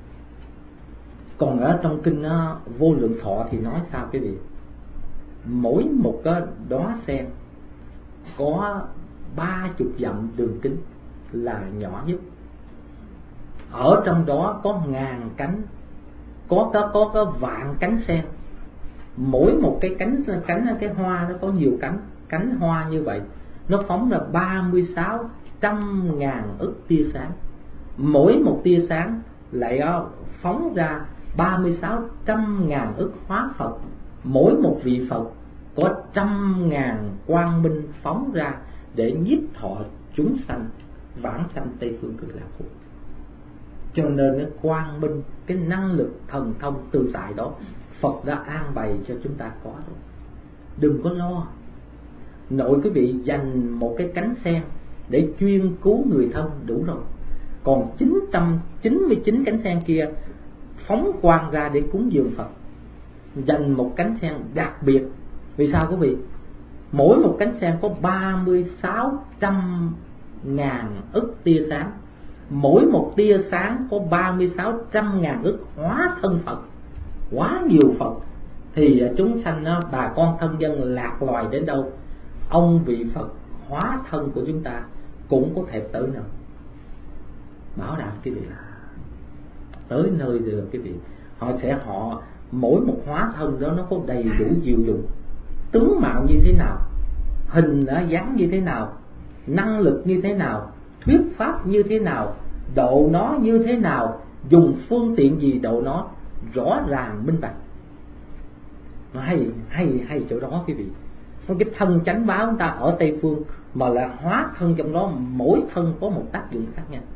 Còn ở trong kinh Vô Lượng Thọ thì nói sao quý vị? Mỗi một cái đóa sen có ba chục dặm đường kính là nhỏ nhất. Ở trong đó có ngàn cánh, có có có, có vạn cánh sen. Mỗi một cái cánh cánh cái hoa nó có nhiều cánh, cánh hoa như vậy nó phóng ra ba mươi sáu trăm ngàn ức tia sáng. Mỗi một tia sáng lại phóng ra ba mươi sáu trăm ngàn ức hóa Phật. Mỗi một vị Phật có trăm ngàn quang minh phóng ra để nhiếp thọ chúng sanh vãng sanh Tây Phương Cực Lạc Quốc. Cho nên cái quang minh, cái năng lực thần thông tự tại đó Phật đã an bày cho chúng ta có rồi. Đừng có lo. Nội quý vị dành một cái cánh sen để chuyên cứu người thân đủ rồi. Còn chín trăm chín mươi chín cánh sen kia phóng quang ra để cúng dường Phật. Dành một cánh sen đặc biệt. Vì sao quý vị? Mỗi một cánh sen có ba mươi sáu trăm ngàn ức tia sáng. Mỗi một tia sáng có ba mươi sáu trăm ngàn ức hóa thân Phật. Quá nhiều Phật. Thì chúng sanh, bà con thân dân lạc loài đến đâu, ông vị Phật hóa thân của chúng ta cũng có thể tới nơi. Bảo đảm cái vị là tới nơi rồi cái vị. Họ sẽ họ mỗi một hóa thân đó nó có đầy đủ diệu dụng. Tướng mạo như thế nào, hình dáng như thế nào, năng lực như thế nào, thuyết pháp như thế nào, độ nó như thế nào, dùng phương tiện gì độ nó, rõ ràng minh bạch. Nó hay hay hay chỗ đó quý vị. Cái thân chánh báo chúng ta ở Tây Phương mà là hóa thân trong đó, mỗi thân có một tác dụng khác nhau.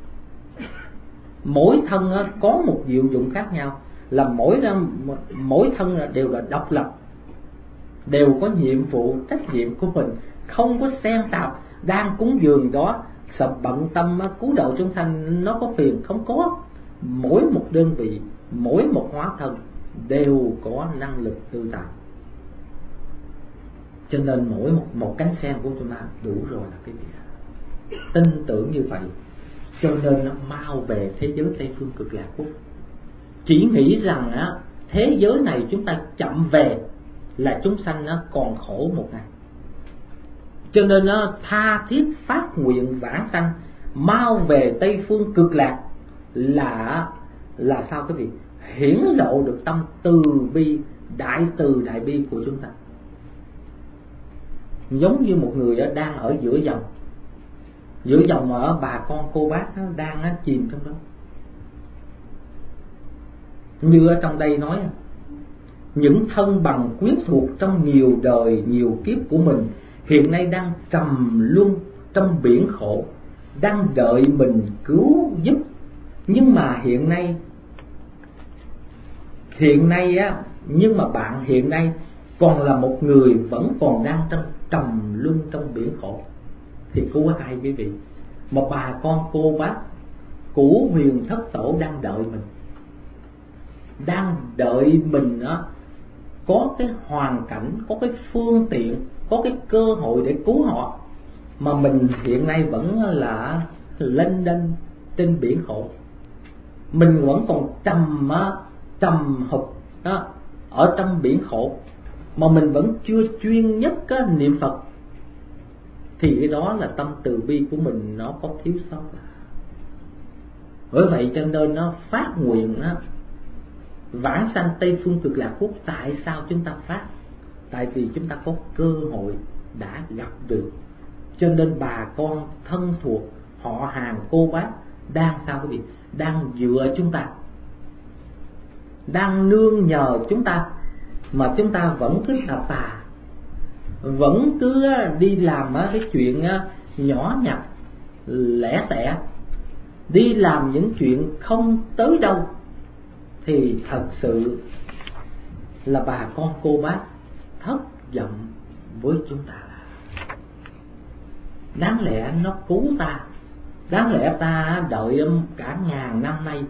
Mỗi thân có một diệu dụng khác nhau, là mỗi mỗi thân đều là độc lập, đều có nhiệm vụ trách nhiệm của mình, không có xen tạp. Đang cúng dường đó sợ bận tâm cứu độ chúng sanh nó có phiền, không có. Mỗi một đơn vị, mỗi một hóa thân đều có năng lực tự tại. Cho nên mỗi một, một cánh sen của chúng ta đủ rồi là cái gì? Tin tưởng như vậy. Cho nên nó mau về thế giới Tây Phương Cực Lạc Quốc. Chỉ nghĩ rằng á, thế giới này chúng ta chậm về là chúng sanh nó còn khổ một ngày. Cho nên nó tha thiết phát nguyện vãng sanh mau về Tây Phương Cực Lạc là là sao quý vị? Hiển lộ được tâm từ bi, đại từ đại bi của chúng ta. Giống như một người đang ở giữa dòng, giữa dòng mà ở bà con cô bác nó đang chìm trong đó. Như ở trong đây nói, những thân bằng quyến thuộc trong nhiều đời nhiều kiếp của mình hiện nay đang trầm luân trong biển khổ, đang đợi mình cứu giúp. Nhưng mà hiện nay Hiện nay á, nhưng mà bạn hiện nay còn là một người vẫn còn đang trong trầm luân trong biển khổ. thì cứu ai quý vị? Mà bà con cô bác của huyền thất tổ đang đợi mình, đang đợi mình đó, có cái hoàn cảnh, có cái phương tiện, có cái cơ hội để cứu họ. Mà mình hiện nay vẫn là lênh đênh trên biển khổ, mình vẫn còn trầm trầm hụt đó, ở trong biển khổ, mà mình vẫn chưa chuyên nhất cái niệm Phật, thì cái đó là tâm từ bi của mình nó có thiếu sót. Bởi vậy cho nên nó phát nguyện đó, vãng sanh Tây Phương Cực Lạc Quốc. Tại sao chúng ta phát? Tại vì chúng ta có cơ hội đã gặp được. Cho nên bà con thân thuộc, họ hàng cô bác đang sao quý vị? Đang dựa chúng ta, đang nương nhờ chúng ta, mà chúng ta vẫn cứ tà tà, vẫn cứ đi làm cái chuyện nhỏ nhặt lẻ tẻ, đi làm những chuyện không tới đâu, thì thật sự là bà con cô bác thất vọng với chúng ta. Đáng lẽ nó cứu ta, đáng lẽ ta đợi cả ngàn năm nay,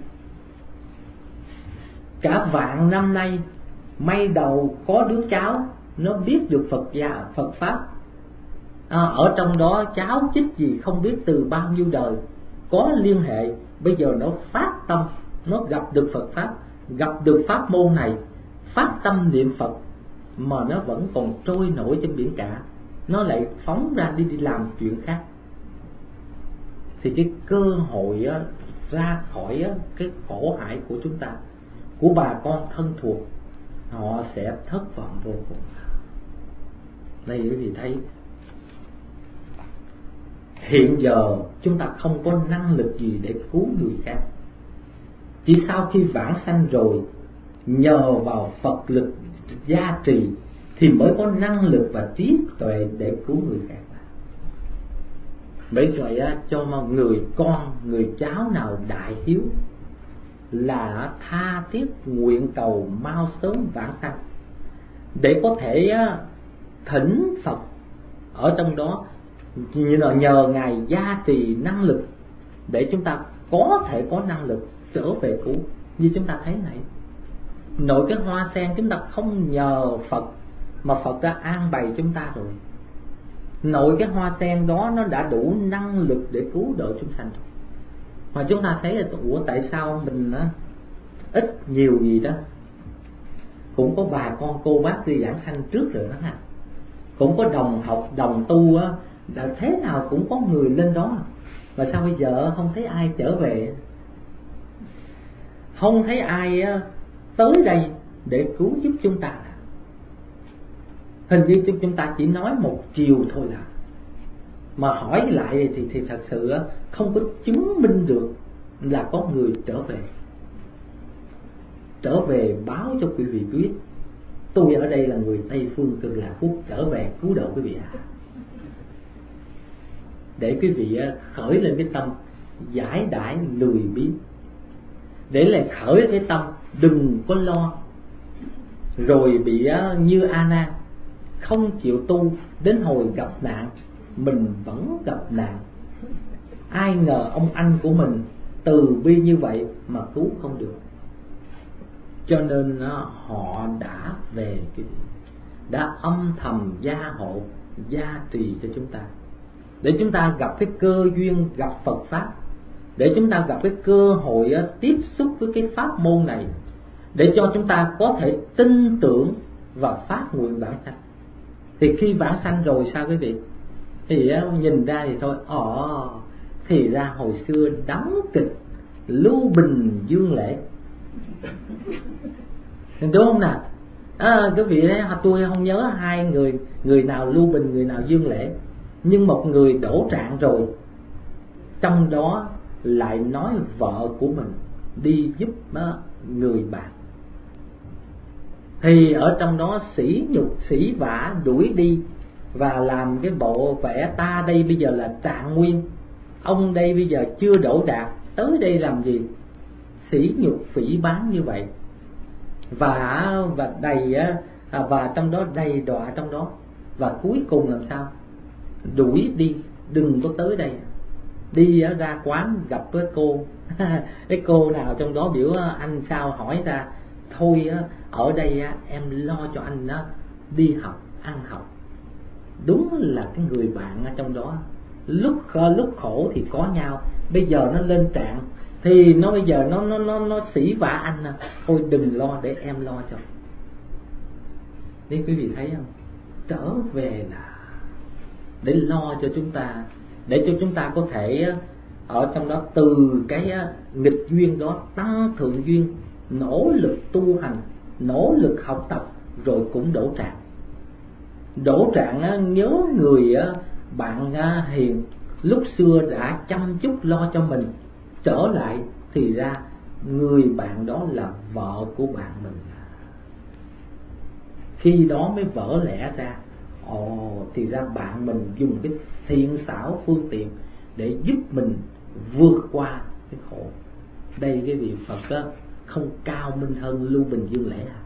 cả vạn năm nay, may đầu có đứa cháu nó biết được Phật gia, Phật pháp. À, ở trong đó cháu chích gì không biết từ bao nhiêu đời, có liên hệ. Bây giờ nó phát tâm, nó gặp được Phật pháp, gặp được pháp môn này, phát tâm niệm Phật, mà nó vẫn còn trôi nổi trên biển cả, nó lại phóng ra đi đi làm chuyện khác. Thì cái cơ hội á, ra khỏi á, cái khổ hại của chúng ta, của bà con thân thuộc, họ sẽ thất vọng vô cùng. Đây quý vị thấy, hiện giờ chúng ta không có năng lực gì để cứu người khác. Chỉ sau khi vãng sanh rồi, nhờ vào Phật lực gia trì thì mới có năng lực và trí tuệ để cứu người khác. Bởi vậy cho mà người con, người cháu nào đại hiếu là tha thiết nguyện cầu mau sớm vãng sanh, để có thể thỉnh Phật ở trong đó, như là nhờ Ngài gia trì năng lực để chúng ta có thể có năng lực trở về cứu. Như chúng ta thấy này, nội cái hoa sen chúng ta không nhờ Phật, mà Phật đã an bày chúng ta rồi. Nội cái hoa sen đó nó đã đủ năng lực để cứu độ chúng sanh rồi. Mà chúng ta thấy là ủa tại sao mình á, ít nhiều gì đó cũng có bà con cô bác đi giảng sanh trước rồi đó ha, cũng có đồng học đồng tu á, đã thế nào cũng có người lên đó, mà sao bây giờ không thấy ai trở về, không thấy ai á, tới đây để cứu giúp chúng ta. Hình như chúng ta chỉ nói một chiều thôi là, mà hỏi lại thì thì thật sự không có chứng minh được là có người trở về. Trở về báo cho quý vị biết, tôi ở đây là người Tây Phương Cực Lạc Quốc, trở về cứu độ quý vị ạ. À. Để quý vị khởi lên cái tâm giải đãi lười biếng, để lại khởi cái tâm đừng có lo, rồi bị như A Nan không chịu tu, đến hồi gặp nạn mình vẫn gặp nạn. Ai ngờ ông anh của mình từ bi như vậy mà cứu không được, cho nên họ đã về, đã âm thầm gia hộ gia trì cho chúng ta, để chúng ta gặp cái cơ duyên gặp Phật pháp, để chúng ta gặp cái cơ hội tiếp xúc với cái pháp môn này, để cho chúng ta có thể tin tưởng và phát nguyện vãng sanh. Thì khi vãng sanh rồi sao quý vị? Thì nhìn ra thì thôi, ồ, thì ra hồi xưa đóng kịch Lưu Bình Dương Lễ, đúng không nào? À, quý vị đấy, tôi không nhớ hai người, người nào Lưu Bình, người nào Dương Lễ, nhưng một người đổ trạng rồi, trong đó lại nói vợ của mình đi giúp người bạn, thì ở trong đó sỉ nhục sỉ vả đuổi đi, và làm cái bộ vẽ ta đây bây giờ là Trạng Nguyên, ông đây bây giờ chưa đổ đạt, tới đây làm gì, sỉ nhục phỉ báng như vậy, và và đầy và trong đó đầy đọa trong đó, và cuối cùng làm sao? Đuổi đi đừng có tới đây. Đi ra quán gặp cái cô cái cô nào trong đó biểu anh sao hỏi ra, thôi ở đây em lo cho anh đi học, ăn học. Đúng là cái người bạn ở trong đó, lúc lúc khổ thì có nhau, bây giờ nó lên trạng thì nó bây giờ nó nó nó nó sỉ vả anh à. Thôi đừng lo, để em lo cho. Đấy quý vị thấy không? Trở về là để lo cho chúng ta, để cho chúng ta có thể ở trong đó từ cái nghịch duyên đó tăng thượng duyên, nỗ lực tu hành, nỗ lực học tập, rồi cũng đổ trạng. Đổ trạng nhớ người bạn hiền lúc xưa đã chăm chút lo cho mình, trở lại thì ra người bạn đó là vợ của bạn mình. Khi đó mới vỡ lẽ ra, ồ thì ra bạn mình dùng cái thiện xảo phương tiện để giúp mình vượt qua cái khổ. Đây cái vị Phật đó, không cao minh hơn Lưu Bình Dương lẽ à.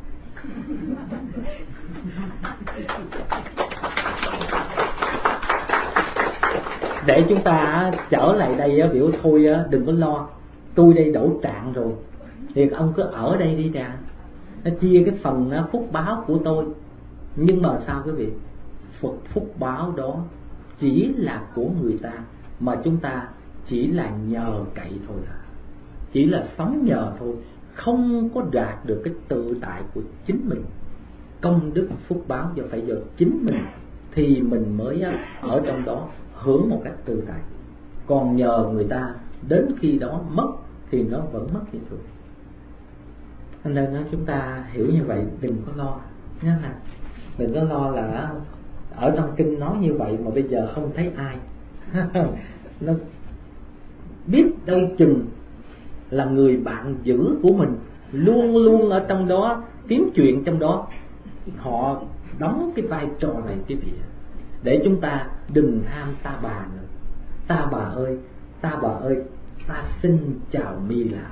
Để chúng ta trở lại đây biểu thôi đừng có lo, tôi đây đổ trạng rồi thì ông cứ ở đây đi ra, nó chia cái phần phúc báo của tôi. Nhưng mà sao quý vị, Phật phúc báo đó chỉ là của người ta, mà chúng ta chỉ là nhờ cậy thôi à. Chỉ là sống nhờ thôi, không có đạt được cái tự tại của chính mình. Công đức phúc báo do phải do chính mình thì mình mới ở trong đó hưởng một cách tự tại. Còn nhờ người ta, đến khi đó mất thì nó vẫn mất như thường. Nên chúng ta hiểu như vậy, đừng có lo nhớ nè. Đừng có lo là ở trong kinh nói như vậy mà bây giờ không thấy ai. Nó biết đâu chừng là người bạn giữ của mình, luôn luôn ở trong đó kiếm chuyện trong đó, họ đóng cái vai trò này quý vị. Để chúng ta đừng ham ta bà nữa. Ta bà ơi, ta bà ơi, ta xin chào mi là.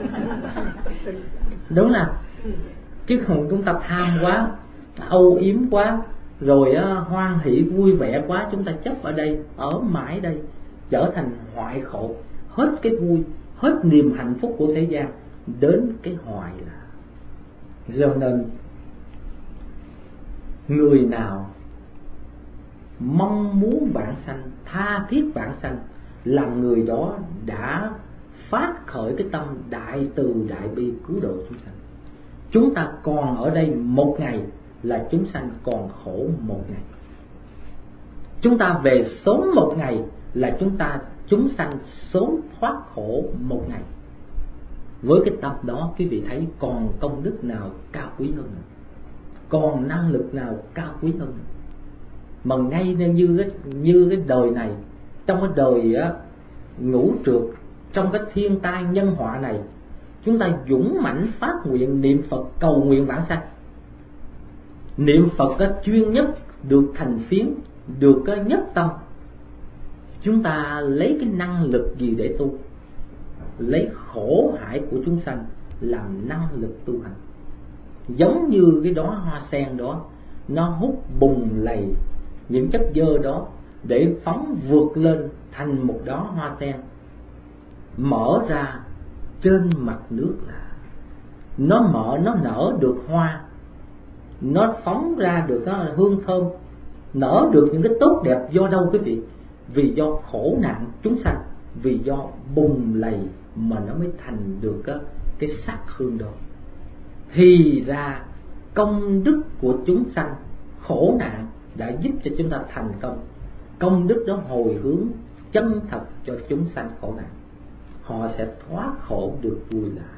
Đúng nào? Chứ không chúng ta tham quá, âu yếm quá, rồi hoan hỷ vui vẻ quá, chúng ta chấp ở đây, ở mãi đây, trở thành hoại khổ, hết cái vui, hết niềm hạnh phúc của thế gian, đến cái hoại là. Do nên người nào mong muốn vãng sanh, tha thiết vãng sanh, là người đó đã phát khởi cái tâm đại từ đại bi cứu độ chúng sanh. Chúng ta còn ở đây một ngày là chúng sanh còn khổ một ngày. Chúng ta về sớm một ngày là chúng ta chúng sanh sớm thoát khổ một ngày. Với cái tâm đó quý vị thấy còn công đức nào cao quý hơn nữa, còn năng lực nào cao quý hơn nữa. Mà ngay như cái, như cái đời này, trong cái đời á, ngũ trượt, trong cái thiên tai nhân họa này, chúng ta dũng mãnh phát nguyện niệm Phật cầu nguyện vãng sanh. Niệm Phật á, chuyên nhất được thành phiến, được cái nhất tâm. Chúng ta lấy cái năng lực gì để tu? Lấy khổ hải của chúng sanh làm năng lực tu hành. Giống như cái đóa hoa sen đó, nó hút bùng lầy những chất dơ đó để phóng vượt lên thành một đóa hoa sen mở ra trên mặt nước. Là nó mở, nó nở được hoa, nó phóng ra được hương thơm, nở được những cái tốt đẹp. Do đâu quý vị? Vì do khổ nạn chúng sanh, vì do bùng lầy mà nó mới thành được cái sắc hương đó. Thì ra công đức của chúng sanh khổ nạn đã giúp cho chúng ta thành công. Công đức đó hồi hướng chân thật cho chúng sanh khổ nạn, họ sẽ thoát khổ được vui là.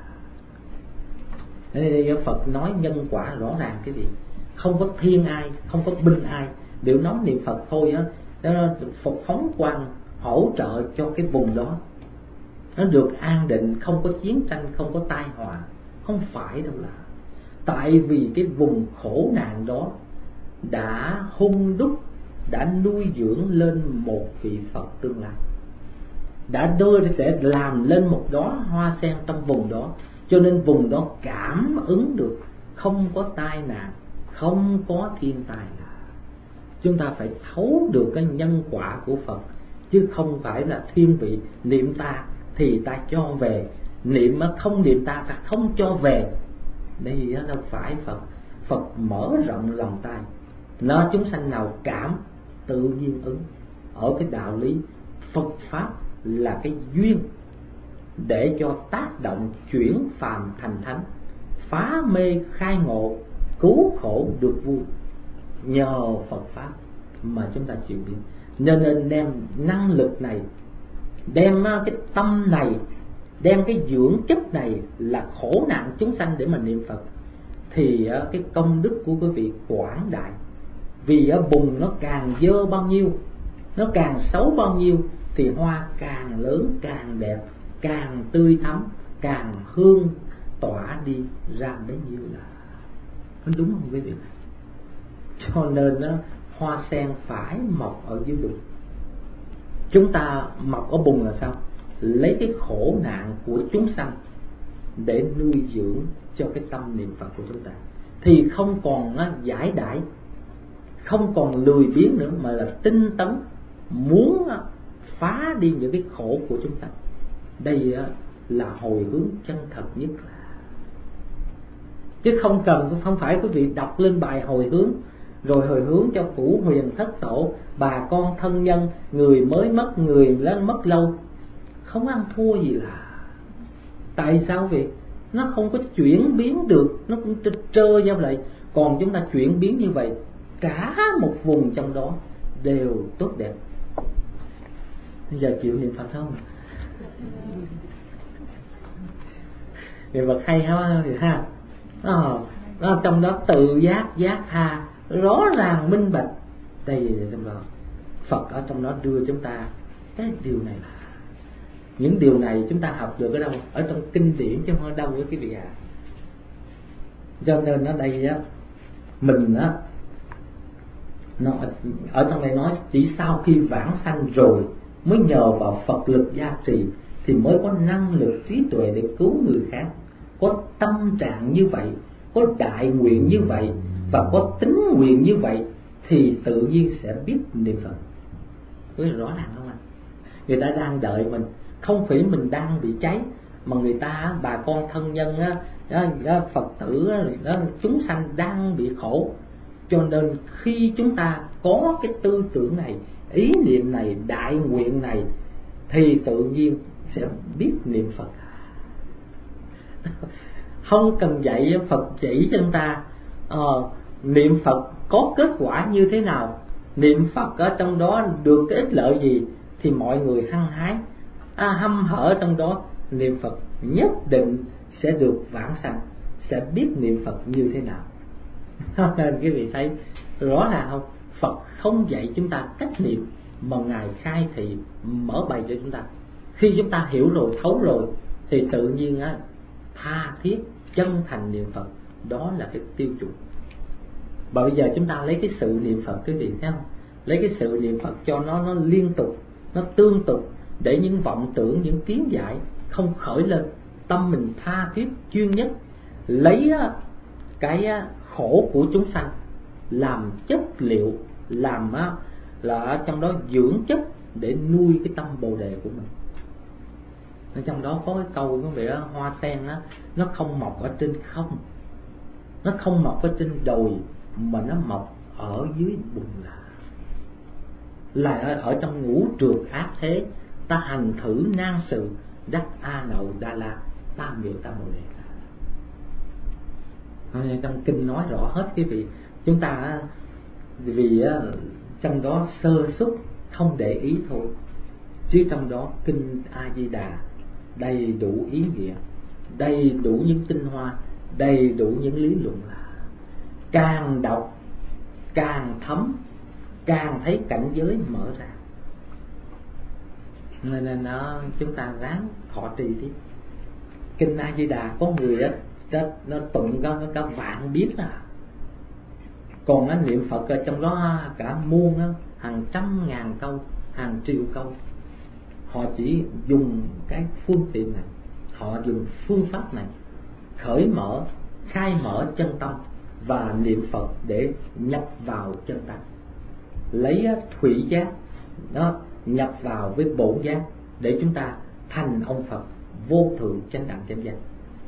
Nên Phật nói nhân quả rõ ràng cái gì? Không có thiên ai, không có binh ai, đều nói niệm Phật thôi á, nó Phật phóng quang hỗ trợ cho cái vùng đó nó được an định, không có chiến tranh, không có tai họa. Không phải đâu, là tại vì cái vùng khổ nạn đó đã hung đúc, đã nuôi dưỡng lên một vị Phật tương lai, đã đưa sẽ làm lên một đóa hoa sen trong vùng đó. Cho nên vùng đó cảm ứng được không có tai nạn, không có thiên tai. Là chúng ta phải thấu được cái nhân quả của Phật, chứ không phải là thiên vị niệm ta thì ta cho về, niệm không niệm ta ta không cho về. Đây đâu phải Phật. Phật mở rộng lòng tay, nó chúng sanh nào cảm tự nhiên ứng. Ở cái đạo lý Phật pháp là cái duyên để cho tác động chuyển phàm thành thánh, phá mê khai ngộ, cứu khổ được vui. Nhờ Phật pháp mà chúng ta chuyển biến. Nên nên đem năng lực này, đem cái tâm này, đem cái dưỡng chất này là khổ nạn chúng sanh để mà niệm Phật, thì cái công đức của quý vị quảng đại. Vì ở bùn nó càng dơ bao nhiêu, nó càng xấu bao nhiêu, thì hoa càng lớn càng đẹp, càng tươi thắm, càng hương tỏa đi ra bấy nhiêu là. Có đúng không quý vị? Cho nên đó, hoa sen phải mọc ở dưới bùn. Chúng ta mọc ở bùn là sao? Lấy cái khổ nạn của chúng sanh để nuôi dưỡng cho cái tâm niệm Phật của chúng ta, thì không còn giải đãi, không còn lười biếng nữa, mà là tinh tấn muốn phá đi những cái khổ của chúng ta. Đây là hồi hướng chân thật nhất, chứ không cần, không phải quý vị đọc lên bài hồi hướng rồi hồi hướng cho cửu huyền thất tổ, bà con thân nhân, người mới mất, người lên mất lâu, không ăn thua gì là. Tại sao vậy? Nó không có chuyển biến được, nó cũng trơ nhau lại. Còn chúng ta chuyển biến như vậy, cả một vùng trong đó đều tốt đẹp. Bây giờ chịu niệm Phật không? Niệm Phật hay ha, ha. Đó, đó, trong đó tự giác, giác tha, rõ ràng minh bạch. Đây trong đó Phật ở trong đó đưa chúng ta cái điều này. Những điều này chúng ta học được ở đâu? Ở trong kinh điển chứ không ở đâu với quý vị ạ. À. Cho nên ở đây á, mình á, nó ở trong đây nói chỉ sau khi vãng sanh rồi mới nhờ vào Phật lực gia trì thì mới có năng lực trí tuệ để cứu người khác. Có tâm trạng như vậy, có đại nguyện như vậy và có tính nguyện như vậy thì tự nhiên sẽ biết niệm Phật. Có rõ ràng không anh? Người ta đang đợi mình, không phải mình đang bị cháy, mà người ta, bà con thân nhân á, đó, đó, Phật tử đó, chúng sanh đang bị khổ. Cho nên khi chúng ta có cái tư tưởng này, ý niệm này, đại nguyện này thì tự nhiên sẽ biết niệm Phật. Không cần dạy, Phật chỉ cho chúng ta ờ, niệm Phật có kết quả như thế nào, niệm Phật ở trong đó được cái ích lợi gì, thì mọi người hăng hái à, hăm hở trong đó niệm Phật, nhất định sẽ được vãng sanh, sẽ biết niệm Phật như thế nào. Nên quý vị thấy rõ ràng không? Phật không dạy chúng ta cách niệm, mà Ngài khai thị mở bày cho chúng ta. Khi chúng ta hiểu rồi, thấu rồi thì tự nhiên á, tha thiết chân thành niệm Phật, đó là cái tiêu chuẩn. Và bây giờ chúng ta lấy cái sự niệm Phật, quý vị thấy không? Lấy cái sự niệm Phật cho nó nó liên tục, nó tương tục, để những vọng tưởng, những kiến giải không khởi lên. Tâm mình tha thiết chuyên nhất, lấy cái khổ của chúng sanh làm chất liệu, làm là ở trong đó dưỡng chất để nuôi cái tâm bồ đề của mình. Ở trong đó có cái câu quý vị đó, hoa sen đó, nó không mọc ở trên không, nó không mọc ở trên đồi, mà nó mọc ở dưới bùn là là ở, ở trong ngũ trược ác thế, ta hành thử nan sự, đắc a nậu đa la, tam miệu tam bồ đề. Trong kinh nói rõ hết quý vị. Chúng ta vì trong đó sơ xuất không để ý thôi, chứ trong đó kinh A Di Đà đầy đủ ý nghĩa, đầy đủ những tinh hoa, đầy đủ những lý luận, là càng đọc càng thấm, càng thấy cảnh giới mở ra. Nên là nó chúng ta ráng thọ trì đi. Kinh A Di Đà có người á, nó, nó tụng có cả vạn biết à. Còn á, niệm Phật ở trong đó cả muôn á, hàng trăm ngàn câu, hàng triệu câu. Họ chỉ dùng cái phương tiện này, họ dùng phương pháp này khởi mở, khai mở chân tâm và niệm Phật để nhập vào chân tâm, lấy thủy giác nó nhập vào với bổn giác để chúng ta thành ông Phật vô thượng chánh đẳng chánh giác.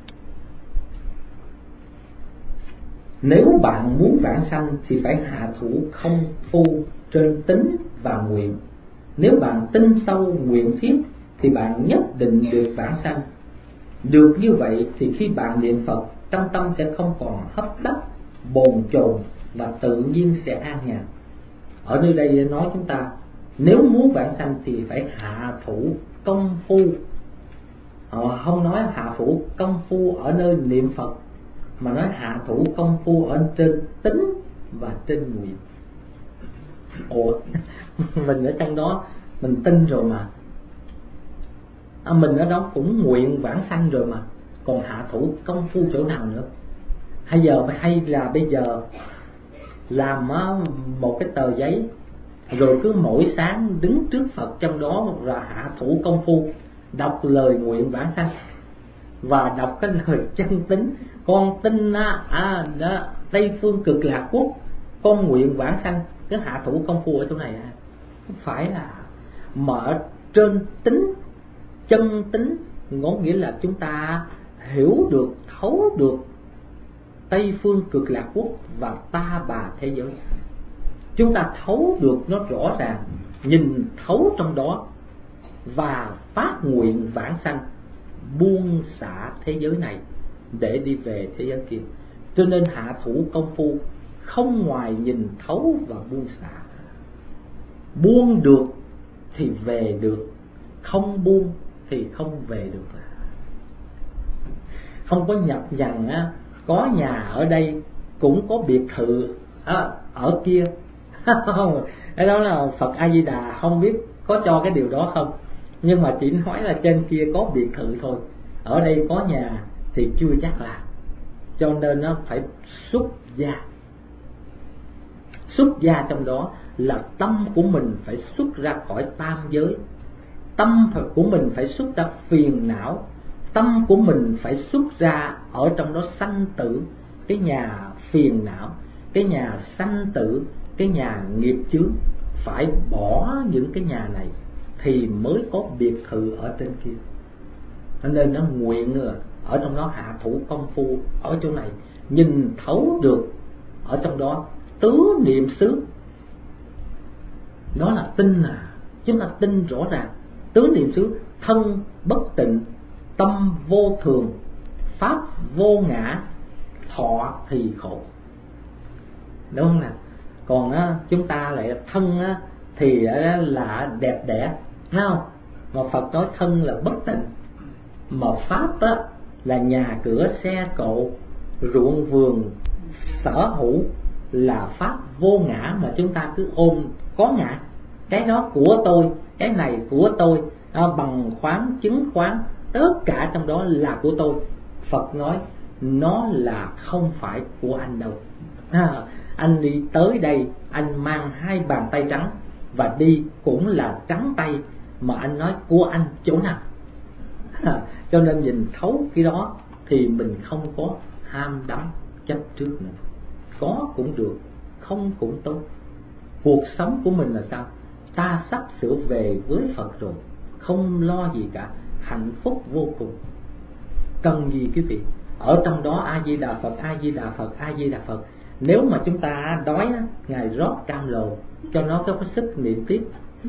Nếu bạn muốn vãng sanh thì phải hạ thủ công phu trên tính và nguyện. Nếu bạn tin sâu nguyện thiết thì bạn nhất định được vãng sanh. Được như vậy thì khi bạn niệm Phật, trong tâm sẽ không còn hấp tấp, bồn chồn và tự nhiên sẽ an nhàn. Ở nơi đây nói chúng ta nếu muốn vãng sanh thì phải hạ thủ công phu. Họ không nói hạ thủ công phu ở nơi niệm Phật, mà nói hạ thủ công phu ở trên tính và trên nguyện. Ủa, mình ở trong đó mình tin rồi mà, à, mình ở đó cũng nguyện vãng sanh rồi mà, còn hạ thủ công phu chỗ nào nữa? Hay giờ hay là bây giờ làm một cái tờ giấy rồi cứ mỗi sáng đứng trước Phật trong đó và hạ thủ công phu đọc lời nguyện vãng sanh và đọc cái lời chân tính. Con tin à, đó, Tây Phương Cực Lạc Quốc, con nguyện vãng sanh, cái hạ thủ công phu ở chỗ này không phải là mở trên tính, chân tính, có nghĩa là chúng ta hiểu được, thấu được Tây Phương Cực Lạc Quốc và ta bà thế giới. Chúng ta thấu được nó rõ ràng, nhìn thấu trong đó và phát nguyện vãng sanh, buông xả thế giới này để đi về thế giới kia. Cho nên hạ thủ công phu không ngoài nhìn thấu và buông xả. Buông được thì về được, không buông thì không về được. Không có nhập nhằng á, có nhà ở đây cũng có biệt thự à, ở kia. Cái đó là Phật A Di Đà không biết có cho cái điều đó không, nhưng mà chỉ nói là trên kia có biệt thự thôi, ở đây có nhà thì chưa chắc là. Cho nên nó phải xuất gia. Xuất gia trong đó là tâm của mình phải xuất ra khỏi tam giới, tâm của mình phải xuất ra phiền não, tâm của mình phải xuất ra ở trong đó sanh tử, cái nhà phiền não, cái nhà sanh tử, cái nhà nghiệp chướng. Phải bỏ những cái nhà này thì mới có biệt thự ở trên kia. Cho nên nó nguyện ở trong đó hạ thủ công phu ở chỗ này, nhìn thấu được ở trong đó tứ niệm xứ. Đó là tin à, chúng ta tin rõ ràng. Tứ niệm xứ: thân bất tịnh, tâm vô thường, pháp vô ngã, thọ thì khổ. Đúng không nào? Còn á, chúng ta lại thân á, thì á, là đẹp đẽ, thấy không? Mà Phật nói thân là bất tịnh, mà pháp á, là nhà cửa xe cộ, ruộng vườn sở hữu, là pháp vô ngã. Mà chúng ta cứ ôm có ngã, cái đó của tôi, cái này của tôi, à, bằng khoáng chứng khoán, tất cả trong đó là của tôi. Phật nói nó là không phải của anh đâu. À, anh đi tới đây, anh mang hai bàn tay trắng và đi cũng là trắng tay, mà anh nói của anh chỗ nào? À, cho nên nhìn thấu cái đó thì mình không có ham đắm chấp trước nữa. Có cũng được, không cũng tốt. Cuộc sống của mình là sao? Ta sắp sửa về với Phật rồi, không lo gì cả, hạnh phúc vô cùng. Cần gì quý vị? Ở trong đó A Di Đà Phật, A Di Đà Phật, A Di Đà Phật. Nếu mà chúng ta đói, Ngài rót cam lồ cho nó có sức niệm tiếp.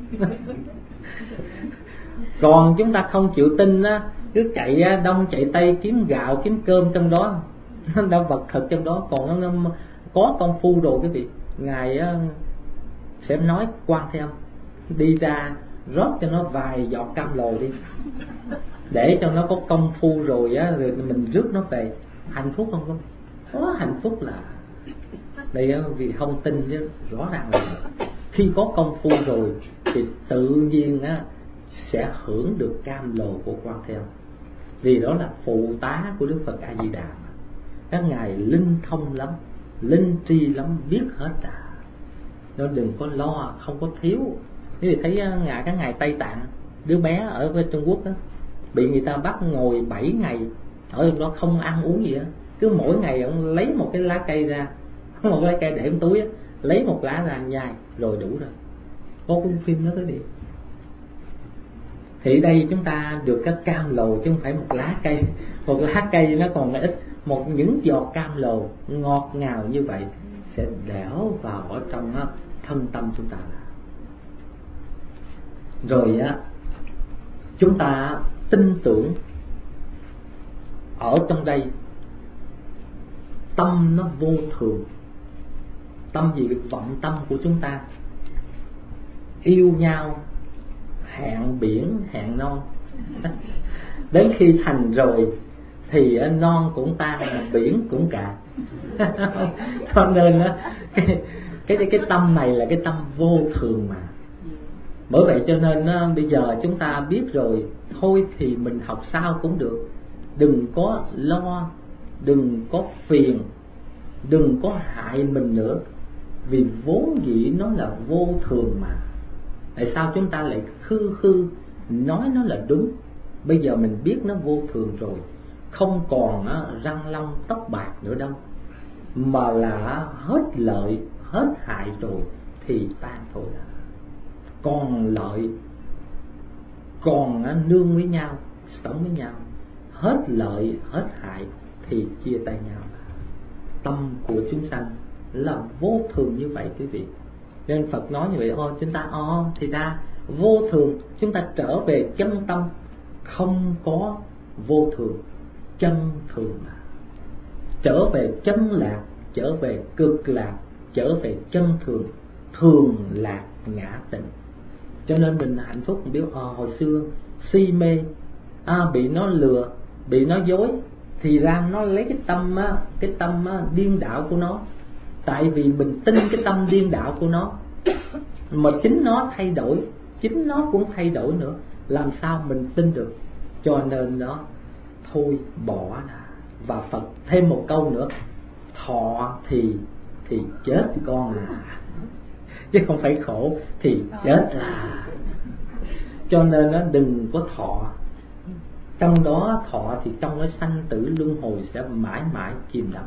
Còn chúng ta không chịu tin á, cứ chạy đông chạy tây kiếm gạo kiếm cơm trong đó, đâu vật thực trong đó. Còn nó có công phu rồi quý vị, Ngài sẽ nói Quan Thế Âm đi ra rót cho nó vài giọt cam lồ đi, để cho nó có công phu rồi á, rồi mình rước nó về. Hạnh phúc không? Không có hạnh phúc là đây vì không tin chứ rõ ràng là khi có công phu rồi thì tự nhiên á sẽ hưởng được cam lồ của Quan Thế Âm, vì đó là phụ tá của Đức Phật A Di Đà. Các ngài linh thông lắm, linh tri lắm, biết hết à. Nó đừng có lo, không có thiếu. Nếu thấy ngài các ngài Tây Tạng, đứa bé ở bên Trung Quốc đó, bị người ta bắt ngồi bảy ngày ở đó không ăn uống gì á, cứ mỗi ngày ông lấy một cái lá cây ra, một cái lá cây để trong túi á, lấy một lá ra nhai rồi đủ rồi. Có cuốn phim đó tới đi. Thì đây chúng ta được cái cam lồ chứ không phải một lá cây. Một lá cây nó còn ít, một những giọt cam lồ ngọt ngào như vậy sẽ đẻo vào ở trong á, thân tâm chúng ta. Rồi á, chúng ta tin tưởng ở trong đây tâm nó vô thường. Tâm gì? Vọng tâm của chúng ta yêu nhau, hẹn biển hẹn non. Đến khi thành rồi thì non cũng tan mà biển cũng cạn. Cho nên cái, cái cái tâm này là cái tâm vô thường mà. Bởi vậy cho nên bây giờ chúng ta biết rồi, thôi thì mình học sao cũng được, đừng có lo, đừng có phiền, đừng có hại mình nữa, vì vốn dĩ nó là vô thường mà. Tại sao chúng ta lại khư khư nói nó là đúng? Bây giờ mình biết nó vô thường rồi, không còn răng long tóc bạc nữa đâu, mà là hết lợi hết hại rồi thì tan thôi. Còn lợi, còn nương với nhau, sống với nhau, hết lợi hết hại thì chia tay nhau. Tâm của chúng sanh là vô thường như vậy quý vị. Nên Phật nói như vậy, ô chúng ta ô thì ra vô thường, chúng ta trở về chân tâm, không có vô thường, chân thường mà. Trở về chân lạc, trở về cực lạc, trở về chân thường, thường lạc ngã tịnh. Cho nên mình hạnh phúc, mình biết ờ, hồi xưa si mê, à, bị nó lừa, bị nó dối, thì ra nó lấy cái tâm á, cái tâm á, điên đạo của nó. Tại vì mình tin cái tâm điên đạo của nó, mà chính nó thay đổi, chính nó cũng thay đổi nữa, làm sao mình tin được? Cho nên nó thôi bỏ là. Và Phật thêm một câu nữa, thọ thì thì chết con à, chứ không phải khổ thì chết là. Cho nên nó đừng có thọ. Trong đó thọ thì trong cái sanh tử luân hồi sẽ mãi mãi chìm đắm.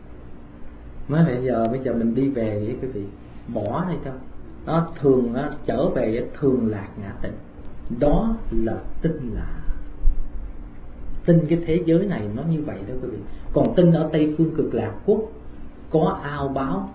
Mới bây giờ bây giờ mình đi về với quý vị, bỏ hay không? Nó thường nó trở về thường lạc ngã tịnh. Đó là tin là tin cái thế giới này nó như vậy đó quý vị. Còn tin ở Tây phương cực lạc quốc có ao báo,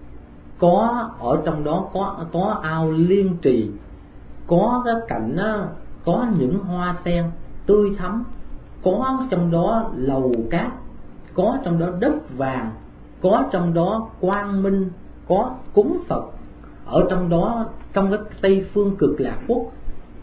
có ở trong đó có có ao liên trì, có cái cảnh đó, có những hoa sen tươi thắm, có trong đó lầu cát, có trong đó đất vàng, có trong đó quang minh, có cúng Phật. Ở trong đó, trong cái Tây phương cực lạc quốc,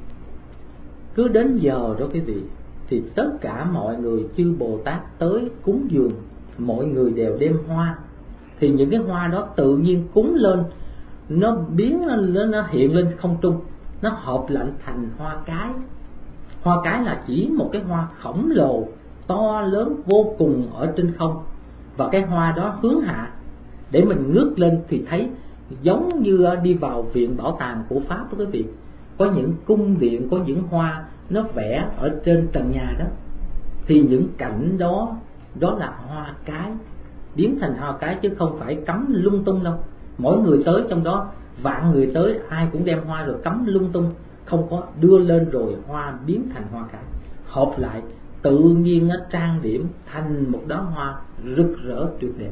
cứ đến giờ đó quý vị, thì tất cả mọi người chư Bồ Tát tới cúng dường, mọi người đều đem hoa. Thì những cái hoa đó tự nhiên cúng lên, nó biến nó, nó hiện lên không trung, nó hợp lại thành hoa cái. Hoa cái là chỉ một cái hoa khổng lồ, to lớn vô cùng ở trên không. Và cái hoa đó hướng hạ, để mình ngước lên thì thấy giống như đi vào viện bảo tàng của Pháp đó quý vị. Có những cung điện, có những hoa nó vẽ ở trên trần nhà đó. Thì những cảnh đó, đó là hoa cái, biến thành hoa cái chứ không phải cắm lung tung đâu. Mỗi người tới trong đó, vạn người tới, ai cũng đem hoa rồi cắm lung tung. Không có, đưa lên rồi hoa biến thành hoa cái, hợp lại tự nhiên nó trang điểm thành một đóa hoa rực rỡ tuyệt đẹp.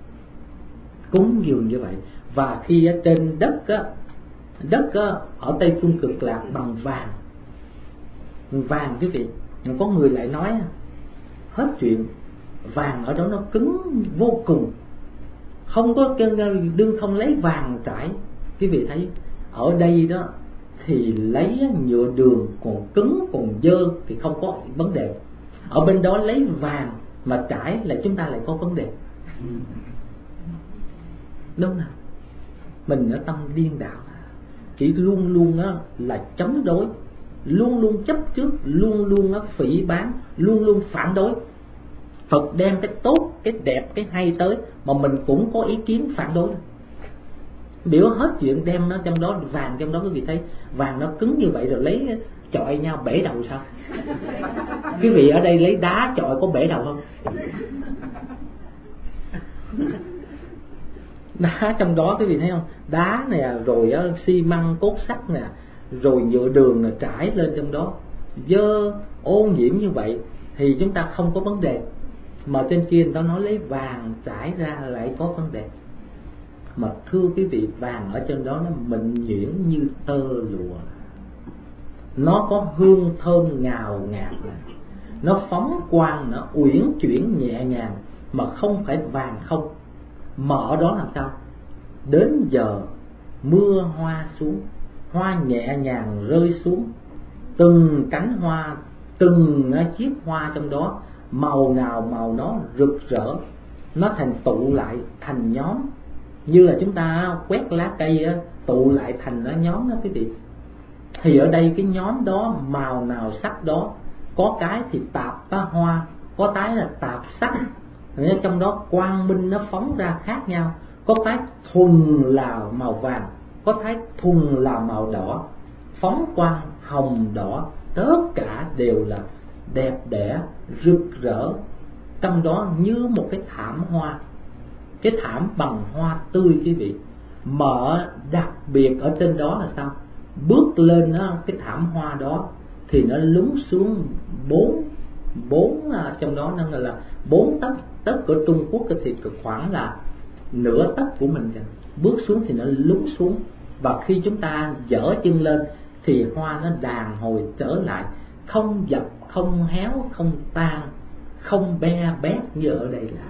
Cúng dường như vậy. Và khi ở trên đất á, đất á, ở Tây phương cực lạc bằng vàng, vàng quý vị. Có người lại nói hết chuyện, vàng ở đó nó cứng vô cùng, không có đương không lấy vàng trải. Quý vị thấy ở đây đó thì lấy nhựa đường còn cứng còn dơ thì không có vấn đề. Ở bên đó lấy vàng mà trải là chúng ta lại có vấn đề. Đúng nào? Mình ở tâm điên đạo, chỉ luôn luôn á là chống đối, luôn luôn chấp trước, luôn luôn á phỉ báng, luôn luôn phản đối. Phật đem cái tốt, cái đẹp, cái hay tới mà mình cũng có ý kiến phản đối. Biểu hết chuyện đem nó trong đó vàng, trong đó quý vị thấy vàng nó cứng như vậy rồi lấy chọi nhau bể đầu sao? Quý vị ở đây lấy đá chọi có bể đầu không? Đá trong đó quý vị thấy không? Đá nè, rồi xi măng cốt sắt nè, rồi nhựa đường nè, trải lên trong đó dơ ô nhiễm như vậy thì chúng ta không có vấn đề. Mà trên kia người ta nói lấy vàng trải ra lại có vấn đề. Mà thưa quý vị, vàng ở trên đó nó mịn nhuyễn như tơ lụa, nó có hương thơm ngào ngạt, nó phóng quang, nó uyển chuyển nhẹ nhàng, mà không phải vàng không. Mà ở đó làm sao? Đến giờ mưa hoa xuống, hoa nhẹ nhàng rơi xuống, từng cánh hoa, từng chiếc hoa trong đó, màu nào màu nó rực rỡ, nó thành tụ lại thành nhóm, như là chúng ta quét lá cây á, tụ lại thành nó nhóm đó quý vị. Thì ở đây cái nhóm đó, màu nào sắc đó, có cái thì tạp tá hoa, có cái là tạp sắc, trong đó quang minh nó phóng ra khác nhau. Có cái thuần là màu vàng, có cái thuần là màu đỏ, phóng quang hồng đỏ, tất cả đều là đẹp đẽ rực rỡ. Trong đó như một cái thảm hoa, cái thảm bằng hoa tươi quý vị. Mà đặc biệt ở trên đó là sao? Bước lên đó, cái thảm hoa đó thì nó lún xuống bốn bốn trong đó nó gọi là bốn tấc. Tấc của Trung Quốc thì khoảng là nửa tấc của mình. Bước xuống thì nó lún xuống, và khi chúng ta dở chân lên thì hoa nó đàn hồi trở lại, không dập, không héo, không tan, không be bét như ở đây là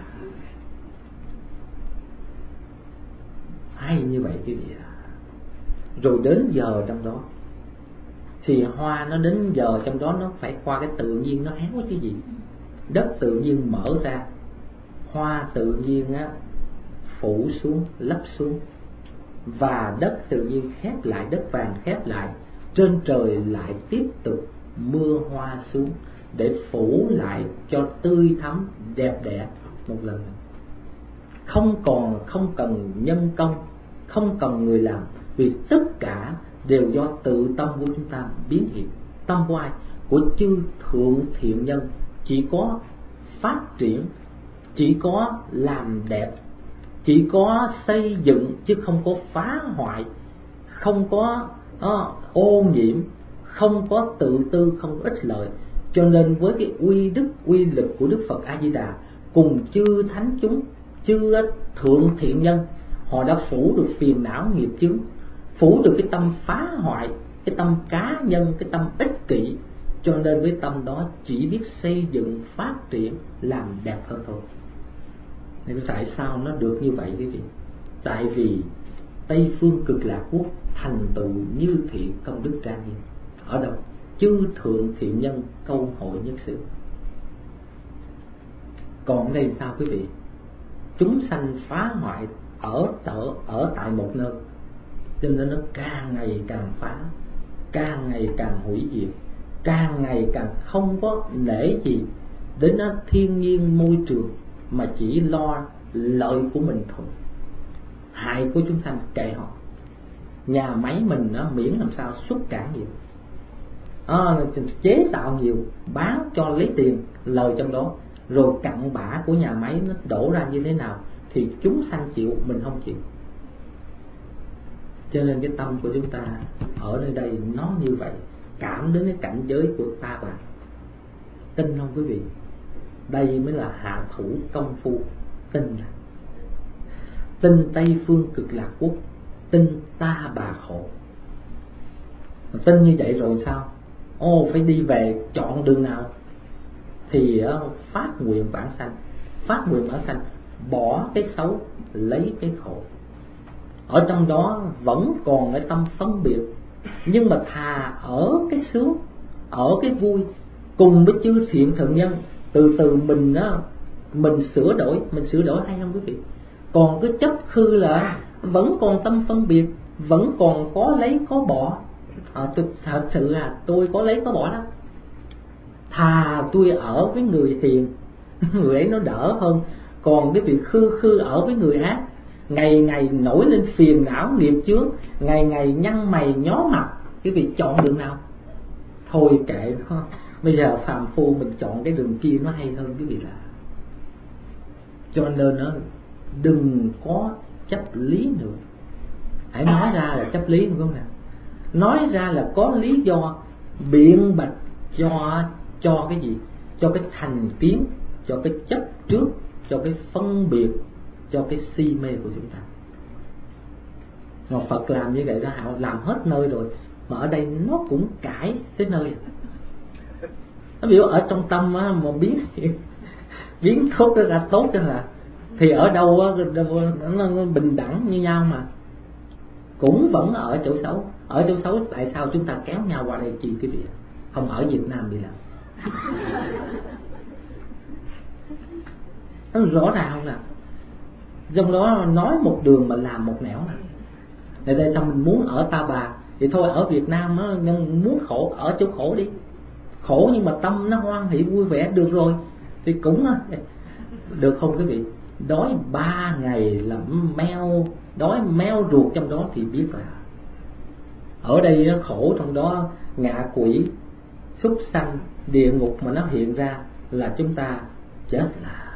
hay như vậy quý vị ạ. Rồi đến giờ trong đó thì hoa nó đến giờ trong đó nó phải qua cái tự nhiên nó héo chứ gì. Đất tự nhiên mở ra, hoa tự nhiên á phủ xuống, lấp xuống, và đất tự nhiên khép lại, đất vàng khép lại, trên trời lại tiếp tục mưa hoa xuống để phủ lại cho tươi thắm đẹp đẽ một lần nữa. Không còn không cần nhân công, không cần người làm, vì tất cả đều do tự tâm của chúng ta biến hiện. Tâm của ai? Của chư thượng thiện nhân. Chỉ có phát triển, chỉ có làm đẹp, chỉ có xây dựng, chứ không có phá hoại, không có uh, ô nhiễm, không có tự tư, không có ích lợi. Cho nên với cái uy đức, uy lực của Đức Phật A Di Đà cùng chư thánh chúng, chư thượng thiện nhân, họ đã phủ được phiền não nghiệp chướng, phủ được cái tâm phá hoại, cái tâm cá nhân, cái tâm ích kỷ. Cho nên với tâm đó chỉ biết xây dựng, phát triển, làm đẹp hơn thôi. Nên tại sao nó được như vậy quý vị? Tại vì Tây phương Cực Lạc Quốc thành tựu như thiện công đức trang nghiêm. Ở đâu? Chư thượng thiện nhân câu hội nhất sự. Còn đây sao quý vị? Chúng sanh phá hoại ở ở ở tại một nơi, cho nên nó càng ngày càng phá, càng ngày càng hủy diệt, càng ngày càng không có nể gì đến nó thiên nhiên môi trường, mà chỉ lo lợi của mình thôi. Hại của chúng sanh kệ họ. Nhà máy mình nó miễn làm sao xuất cảng nhiều, à, chế tạo nhiều, bán cho lấy tiền lời trong đó, rồi cặn bã của nhà máy nó đổ ra như thế nào thì chúng sanh chịu, mình không chịu. Cho nên cái tâm của chúng ta ở nơi đây nó như vậy, cảm đến cái cảnh giới của ta bà. Tin không quý vị? Đây mới là hạ thủ công phu. Tin là tin Tây phương Cực Lạc Quốc, tin ta bà khổ. Tin như vậy rồi sao? Ô phải đi về, chọn đường nào? Thì uh, phát nguyện vãng sanh. Phát nguyện vãng sanh, bỏ cái xấu, lấy cái khổ. Ở trong đó vẫn còn cái tâm phân biệt, nhưng mà thà ở cái sướng, ở cái vui, cùng với chư thiện thượng nhân, từ từ mình á, mình sửa đổi, mình sửa đổi hay không quý vị? Còn cái chấp khư là vẫn còn tâm phân biệt, vẫn còn có lấy có bỏ. À, tôi, thật sự là tôi có lấy có bỏ đó. Thà tôi ở với người hiền, người ấy nó đỡ hơn. Còn cái việc khư khư ở với người ác, ngày ngày nổi lên phiền não nghiệp chướng, ngày ngày nhăn mày nhó mặt, cái việc chọn đường nào? Thôi kệ nó, bây giờ phàm phu mình chọn cái đường kia nó hay hơn cái việc là. Cho nên nó đừng có chấp lý nữa. Hãy nói ra là chấp lý, đúng không nào? Nói ra là có lý do, biện bạch cho cho cái gì? Cho cái thành kiến, cho cái chấp trước, cho cái phân biệt, cho cái si mê của chúng ta. Mà Phật làm như vậy đó, họ làm hết nơi rồi, mà ở đây nó cũng cãi tới nơi. Nó biểu ở trong tâm á, mà biến biến tốt ra tốt đó là, thì ở đâu á, nó bình đẳng như nhau mà, cũng vẫn ở chỗ xấu. Ở chỗ xấu tại sao chúng ta kéo nhau qua đây chi cái việc? Không ở Việt Nam đi làm. Nó rõ ràng không nè. Trong đó nói một đường mà làm một nẻo nè. Để đây sao mình muốn ở Ta Bà thì thôi ở Việt Nam á, muốn khổ ở chỗ khổ đi. Khổ nhưng mà tâm nó hoan hỷ vui vẻ được rồi thì cũng được không quý vị? Đói ba ngày là meo, đói meo ruột trong đó thì biết là ở đây nó khổ, trong đó ngạ quỷ, súc sanh, địa ngục mà nó hiện ra là chúng ta chết là.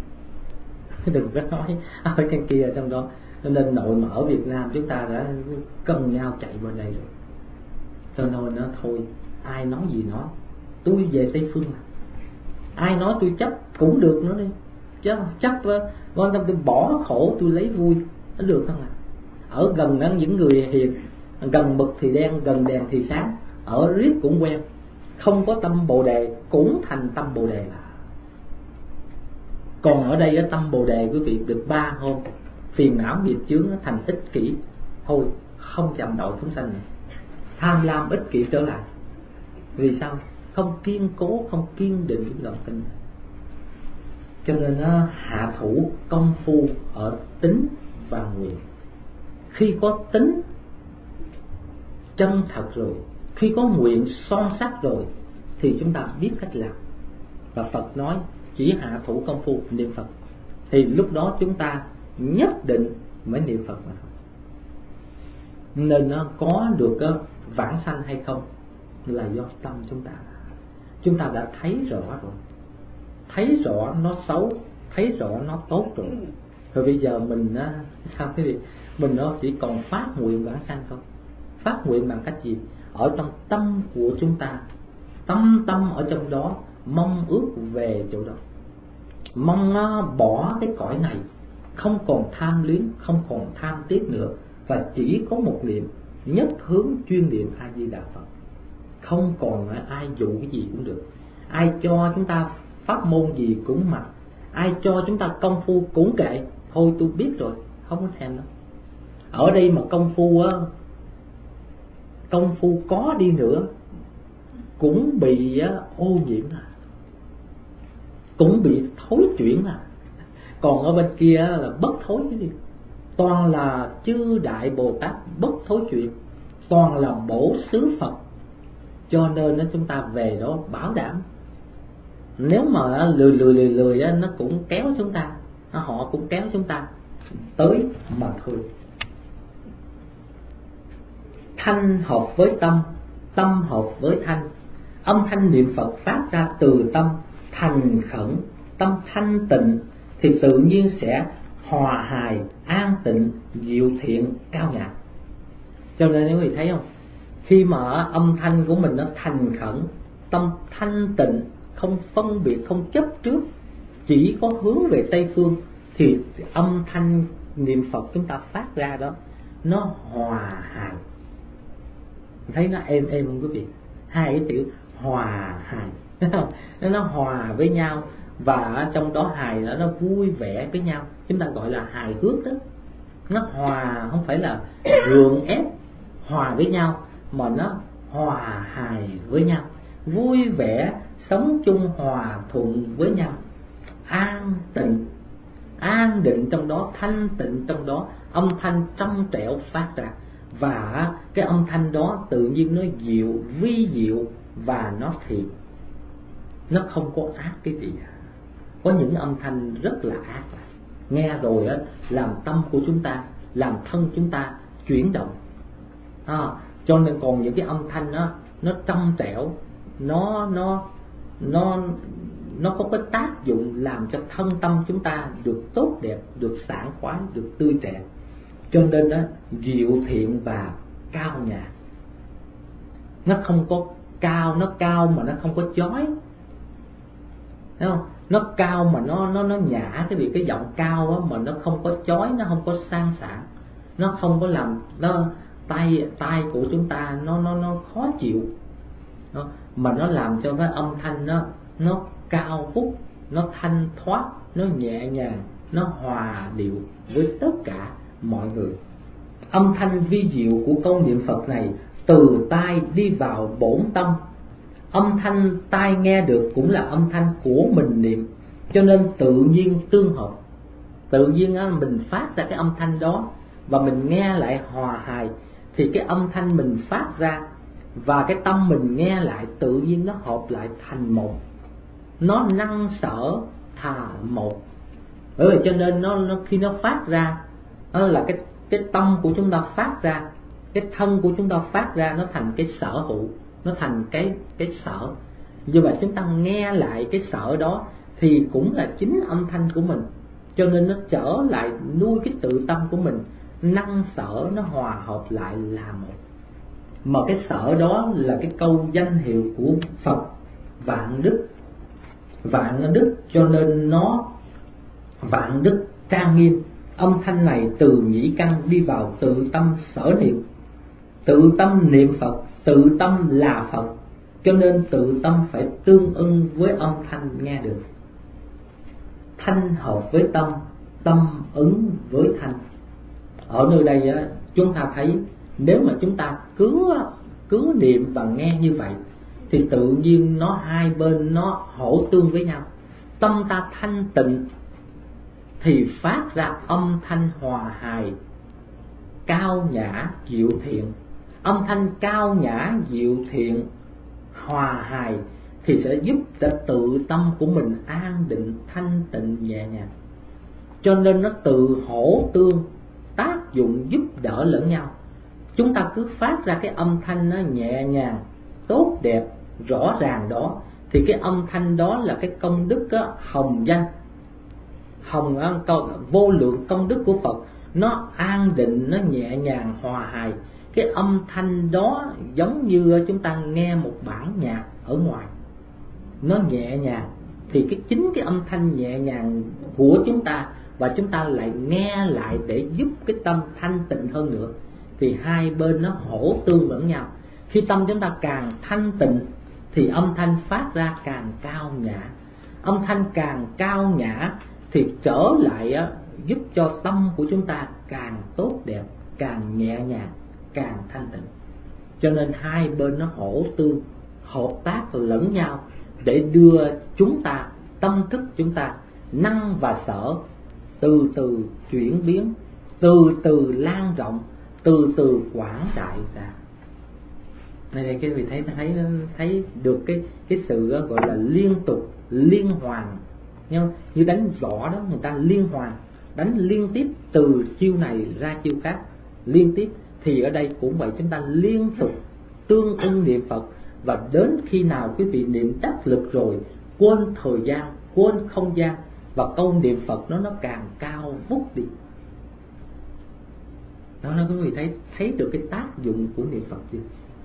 Đừng có nói ở trên kia trong đó. Nên nội mà ở Việt Nam chúng ta đã cần nhau chạy vào đây rồi. Cho nên nó thôi, ai nói gì nói, tôi về Tây Phương mà. Ai nói tôi chấp cũng được nữa đi, chứ chấp quan tâm tôi bỏ khổ tôi lấy vui, nó được không ạ? Ở gần đó những người hiền, gần mực thì đen, gần đèn thì sáng, ở riết cũng quen. Không có tâm Bồ Đề cũng thành tâm Bồ Đề là. Còn ở đây ở tâm Bồ Đề quý vị được ba hôm, phiền não nghiệp chướng nó thành ích kỷ, thôi không chạm đạo chúng sanh nữa. Tham lam ích kỷ trở lại. Vì sao? Không kiên cố, không kiên định những lòng tin. Cho nên nó hạ thủ công phu ở tính và nguyện. Khi có tính chân thật rồi, khi có nguyện son sắc rồi, thì chúng ta biết cách làm. Và Phật nói chỉ hạ thủ công phu niệm Phật, thì lúc đó chúng ta nhất định mới niệm Phật mà thôi. Nên nó có được vãng sanh hay không là do tâm chúng ta. Chúng ta đã thấy rõ rồi, thấy rõ nó xấu, thấy rõ nó tốt rồi. Rồi bây giờ mình sao thế gì? Mình nó chỉ còn phát nguyện vãng sanh không? Phát nguyện bằng cách gì? Ở trong tâm của chúng ta, tâm tâm ở trong đó mong ước về chỗ đó, mong bỏ cái cõi này, không còn tham luyến, không còn tham tiếc nữa, và chỉ có một niệm, nhất hướng chuyên niệm A Di Đà Phật. Không còn ai dụ cái gì cũng được, ai cho chúng ta pháp môn gì cũng mặc, ai cho chúng ta công phu cũng kệ, thôi tôi biết rồi, không có thèm đâu. Ở đây mà công phu á, công phu có đi nữa cũng bị ô nhiễm à, cũng bị thối chuyển à. Còn ở bên kia là bất thối cái gì, toàn là chư đại Bồ Tát bất thối chuyển, toàn là bổ xứ Phật. Cho nên nó chúng ta về đó bảo đảm. Nếu mà lười lười lười lười nó cũng kéo chúng ta, họ cũng kéo chúng ta tới mà thôi. Thanh hợp với tâm, tâm hợp với thanh. Âm thanh niệm Phật phát ra từ tâm thành khẩn, tâm thanh tịnh thì tự nhiên sẽ hòa hài, an tịnh, diệu thiện, cao nhã. Cho nên quý vị thấy không, khi mà âm thanh của mình nó thành khẩn, tâm thanh tịnh, không phân biệt, không chấp trước, chỉ có hướng về Tây Phương, thì âm thanh niệm Phật chúng ta phát ra đó nó hòa hài. Thấy nó êm êm không quý vị? Hai cái chữ hòa hài nó hòa với nhau, và trong đó hài là nó vui vẻ với nhau, chúng ta gọi là hài hước đó. Nó hòa, không phải là gượng ép hòa với nhau, mà nó hòa hài với nhau, vui vẻ sống chung hòa thuận với nhau, an tịnh, an định trong đó, thanh tịnh trong đó, âm thanh trong trẻo phát ra. Và cái âm thanh đó tự nhiên nó diệu, vi diệu và nó thiện, nó không có ác cái gì. Có những âm thanh rất là ác, nghe rồi á làm tâm của chúng ta, làm thân chúng ta chuyển động à, cho nên còn những cái âm thanh đó nó trong trẻo, nó nó nó nó có cái tác dụng làm cho thân tâm chúng ta được tốt đẹp, được sảng khoái, được tươi trẻ. Cho nên đó diệu thiện và cao nhã, nó không có cao, nó cao mà nó không có chói, thấy không? Nó cao mà nó nó nó nhã, cái vì cái giọng cao á mà nó không có chói, nó không có sang sảng, nó không có làm nó tai tai của chúng ta nó nó nó khó chịu, nó, mà nó làm cho cái âm thanh nó nó cao vút, nó thanh thoát, nó nhẹ nhàng, nó hòa điệu với tất cả mọi người. Âm thanh vi diệu của câu niệm Phật này từ tai đi vào bổn tâm. Âm thanh tai nghe được cũng là âm thanh của mình niệm, cho nên tự nhiên tương hợp. Tự nhiên á, mình phát ra cái âm thanh đó và mình nghe lại hòa hài, thì cái âm thanh mình phát ra và cái tâm mình nghe lại tự nhiên nó hợp lại thành một, nó năng sở thà một. Bởi vậy cho nên nó, nó khi nó phát ra, đó là cái cái tâm của chúng ta phát ra, cái thân của chúng ta phát ra, nó thành cái sở hữu, nó thành cái cái sở. Như vậy chúng ta nghe lại cái sở đó thì cũng là chính âm thanh của mình, cho nên nó trở lại nuôi cái tự tâm của mình, năng sở nó hòa hợp lại là một. Mà cái sở đó là cái câu danh hiệu của Phật Vạn Đức. Vạn Đức cho nên nó vạn đức trang nghiêm. Âm thanh này từ nhĩ căn đi vào tự tâm sở niệm. Tự tâm niệm Phật, tự tâm là Phật, cho nên tự tâm phải tương ưng với âm thanh nghe được. Thanh hợp với tâm, tâm ứng với thanh. Ở nơi đây á, chúng ta thấy nếu mà chúng ta cứ cứ niệm và nghe như vậy thì tự nhiên nó hai bên nó hỗ tương với nhau. Tâm ta thanh tịnh thì phát ra âm thanh hòa hài, cao nhã diệu thiện. Âm thanh cao nhã diệu thiện hòa hài thì sẽ giúp cho tự tâm của mình an định, thanh tịnh, nhẹ nhàng. Cho nên nó tự hỗ tương, tác dụng giúp đỡ lẫn nhau. Chúng ta cứ phát ra cái âm thanh nó nhẹ nhàng, tốt đẹp, rõ ràng đó, thì cái âm thanh đó là cái công đức đó, hồng danh, hồng vô lượng công đức của Phật. Nó an định, nó nhẹ nhàng, hòa hài. Cái âm thanh đó giống như chúng ta nghe một bản nhạc ở ngoài, nó nhẹ nhàng, thì cái chính cái âm thanh nhẹ nhàng của chúng ta, và chúng ta lại nghe lại để giúp cái tâm thanh tịnh hơn nữa, thì hai bên nó hỗ tương lẫn nhau. Khi tâm chúng ta càng thanh tịnh thì âm thanh phát ra càng cao nhã. Âm thanh càng cao nhã thì trở lại giúp cho tâm của chúng ta càng tốt đẹp, càng nhẹ nhàng, càng thanh tịnh. Cho nên hai bên nó hỗ tương, hợp tác lẫn nhau để đưa chúng ta, tâm thức chúng ta, năng và sở từ từ chuyển biến, từ từ lan rộng, từ từ quảng đại ra. Này cái vị thấy thấy thấy được cái cái sự gọi là liên tục, liên hoàn, như như đánh võ đó, người ta liên hoàn, đánh liên tiếp từ chiêu này ra chiêu khác liên tiếp, thì ở đây cũng vậy, chúng ta liên tục tương ưng niệm Phật, và đến khi nào quý vị niệm đắc lực rồi, quên thời gian, quên không gian, và câu niệm Phật nó nó càng cao vút đi. Đó, nó quý vị thấy thấy được cái tác dụng của niệm Phật chưa?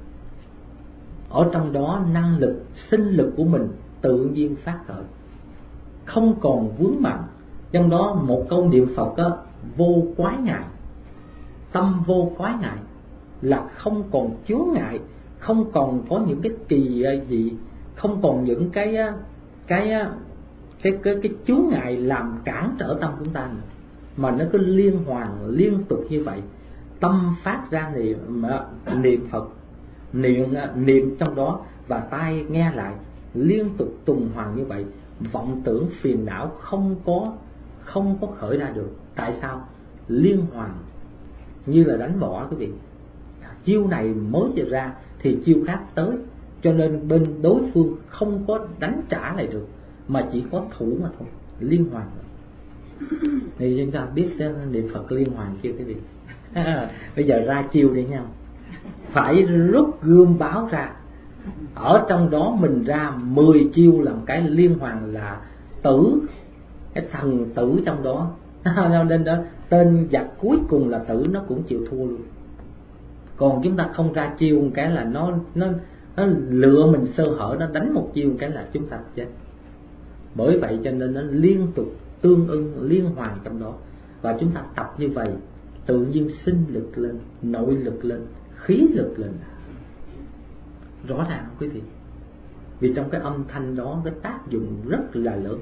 Ở trong đó năng lực, sinh lực của mình tự nhiên phát khởi, không còn vướng mắc. Trong đó một câu niệm Phật đó, vô quái ngại, tâm vô quái ngại là không còn chướng ngại, không còn có những cái kỳ gì, không còn những cái cái cái cái, cái chướng ngại làm cản trở tâm chúng ta nữa, mà nó cứ liên hoàn liên tục như vậy. Tâm phát ra niệm niệm Phật, niệm niệm trong đó, và tai nghe lại liên tục tuần hoàn như vậy, vọng tưởng phiền não không có không có khởi ra được. Tại sao? Liên hoàn, như là đánh võ quý vị, chiêu này mới vừa ra thì chiêu khác tới, cho nên bên đối phương không có đánh trả lại được, mà chỉ có thủ mà thôi, liên hoàn. Thì chúng ta biết niệm Phật liên hoàn chưa quý vị? Bây giờ ra chiêu đi nha, phải rút gươm báo ra, ở trong đó mình ra mười chiêu làm cái liên hoàn là tử, cái thần tử trong đó. Nên đó tên giặc cuối cùng là tử, nó cũng chịu thua luôn. Còn chúng ta không ra chiêu một cái là nó nó nó lựa mình sơ hở, nó đánh một chiêu cái là chúng ta chết. Bởi vậy cho nên nó liên tục tương ưng liên hoàn trong đó. Và chúng ta tập như vậy, tự nhiên sinh lực lên, nội lực lên, khí lực lên. Rõ ràng không quý vị? Vì trong cái âm thanh đó cái tác dụng rất là lớn.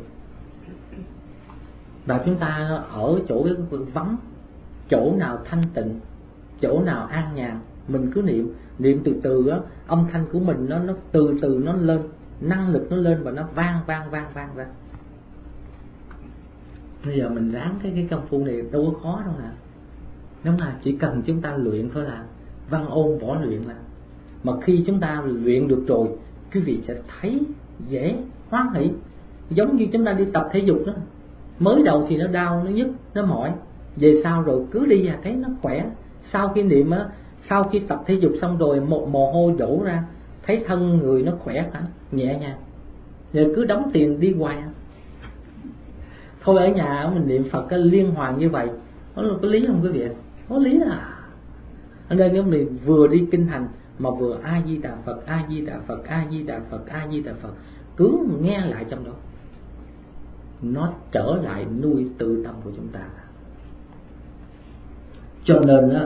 Và chúng ta ở chỗ cái vắng, chỗ nào thanh tịnh, chỗ nào an nhàn, mình cứ niệm, niệm từ từ á, âm thanh của mình nó nó từ từ nó lên, năng lực nó lên và nó vang vang vang vang vang. Bây giờ mình ráng cái cái công phu này đâu có khó đâu nè. Đúng là chỉ cần chúng ta luyện thôi là văn ôn võ luyện là. Mà khi chúng ta luyện được rồi, quý vị sẽ thấy dễ, hoan hỷ. Giống như chúng ta đi tập thể dục đó. Mới đầu thì nó đau, nó nhức, nó mỏi. Về sau rồi cứ đi và thấy nó khỏe. Sau khi niệm á, sau khi tập thể dục xong rồi một mồ hôi đổ ra, thấy thân người nó khỏe hẳn, nhẹ nhàng. Giờ cứ đóng tiền đi hoài. Thôi ở nhà mình niệm Phật cái liên hoàn như vậy, nó có lý không quý vị? Có lý à. Ở đây nếu mình vừa đi kinh hành mà vừa A Di Đà Phật, A Di Đà Phật, A Di Đà Phật, A Di Đà Phật, cứ nghe lại trong đó, nó trở lại nuôi tự tâm của chúng ta. Cho nên á,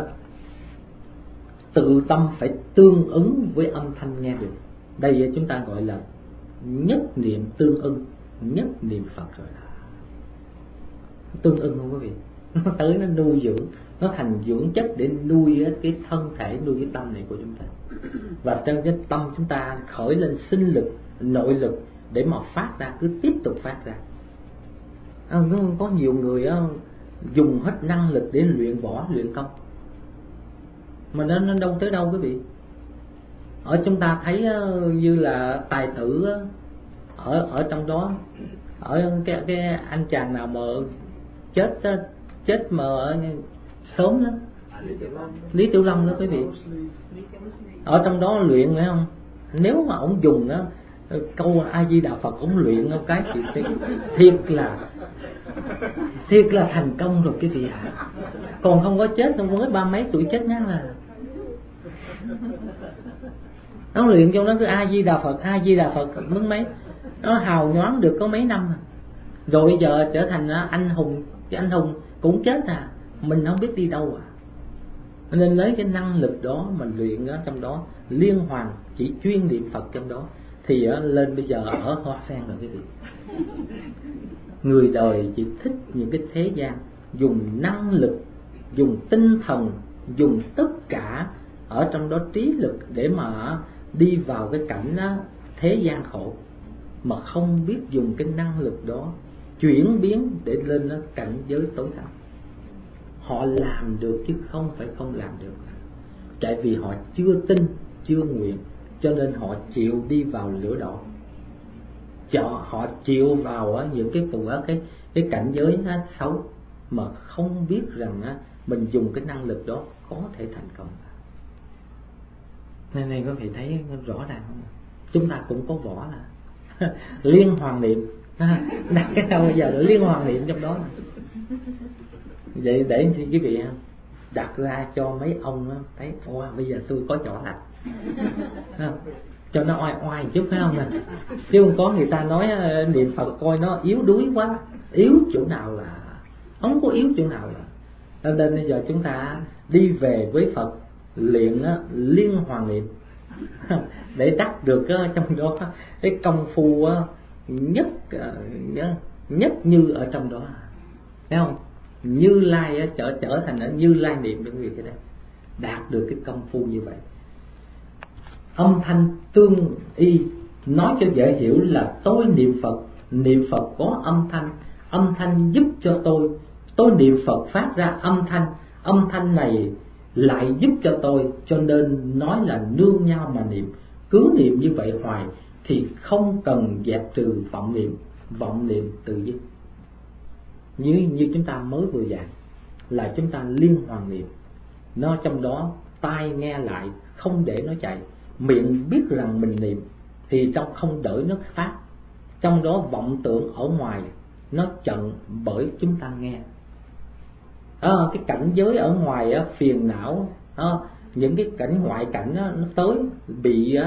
tự tâm phải tương ứng với âm thanh nghe được. Đây chúng ta gọi là nhất niệm tương ưng, nhất niệm Phật rồi. Tương ưng không quý vị? Nó tới nó nuôi dưỡng, nó thành dưỡng chất để nuôi cái thân thể, nuôi cái tâm này của chúng ta. Và trong cái tâm chúng ta khởi lên sinh lực, nội lực để mà phát ra, cứ tiếp tục phát ra. À, có nhiều người á, dùng hết năng lực để luyện võ, luyện công, mà nó, nó đâu tới đâu quý vị. Ở chúng ta thấy như là tài tử ở ở trong đó, ở cái cái anh chàng nào mà chết chết mà ở sớm đó, Lý Tiểu Long đó quý vị. Ở trong đó luyện phải không? Nếu mà ông dùng đó câu A Di Đà Phật, ông luyện một cái thì thiệt là thiệt là thành công rồi quý vị ạ. Còn không có chết, không mới ba mấy tuổi chết ngắn là. Nó luyện trong đó cứ A Di Đà Phật, A Di Đà Phật mới mấy, nó hào nhoáng được có mấy năm rồi bây giờ trở thành anh hùng. Cái anh hùng cũng chết à, mình không biết đi đâu à. Nên lấy cái năng lực đó mình luyện ở trong đó liên hoàn, chỉ chuyên niệm Phật trong đó thì lên bây giờ ở Hoa Sen rồi quý vị. Người đời chỉ thích những cái thế gian dùng năng lực, dùng tinh thần, dùng tất cả ở trong đó trí lực để mà đi vào cái cảnh thế gian khổ, mà không biết dùng cái năng lực đó chuyển biến để lên nó cảnh giới tối thắng. Họ làm được chứ không phải không làm được. Tại vì họ chưa tin, chưa nguyện, cho nên họ chịu đi vào lửa đỏ. Họ chịu vào những cái phù cái cái cảnh giới xấu mà không biết rằng mình dùng cái năng lực đó có thể thành công. Nên này có thể thấy rõ ràng không? Chúng ta cũng có võ là liên hoàn niệm. Đặt cái đâu bây giờ là liên hoàn niệm trong đó. Vậy để quý vị đặt ra cho mấy ông thấy, wow, bây giờ tôi có chỗ lành, cho nó oai oai một chút phải không nè. Chứ không có người ta nói niệm Phật coi nó yếu đuối quá. Yếu chỗ nào là không có yếu chỗ nào là. Nên bây giờ chúng ta đi về với Phật, luyện liên hoàn niệm để đắc được trong đó cái công phu nhất nhất như ở trong đó, thấy không? Như Lai trở trở thành ở Như Lai niệm được việc cái đấy, đạt được cái công phu như vậy. Âm thanh tương y, nói cho dễ hiểu là tôi niệm Phật, niệm Phật có âm thanh, âm thanh giúp cho tôi, tôi niệm Phật phát ra âm thanh, âm thanh này lại giúp cho tôi, cho nên nói là nương nhau mà niệm. Cứ niệm như vậy hoài thì không cần dẹp trừ vọng niệm, vọng niệm tự dứt. Như như chúng ta mới vừa giảng là chúng ta liên hoàn niệm, nó trong đó tai nghe lại không để nó chạy, miệng biết rằng mình niệm thì trong không đợi nó phát, trong đó vọng tưởng ở ngoài nó chặn bởi chúng ta nghe. À, cái cảnh giới ở ngoài á, phiền não, à, những cái cảnh ngoại cảnh á, nó tới bị á,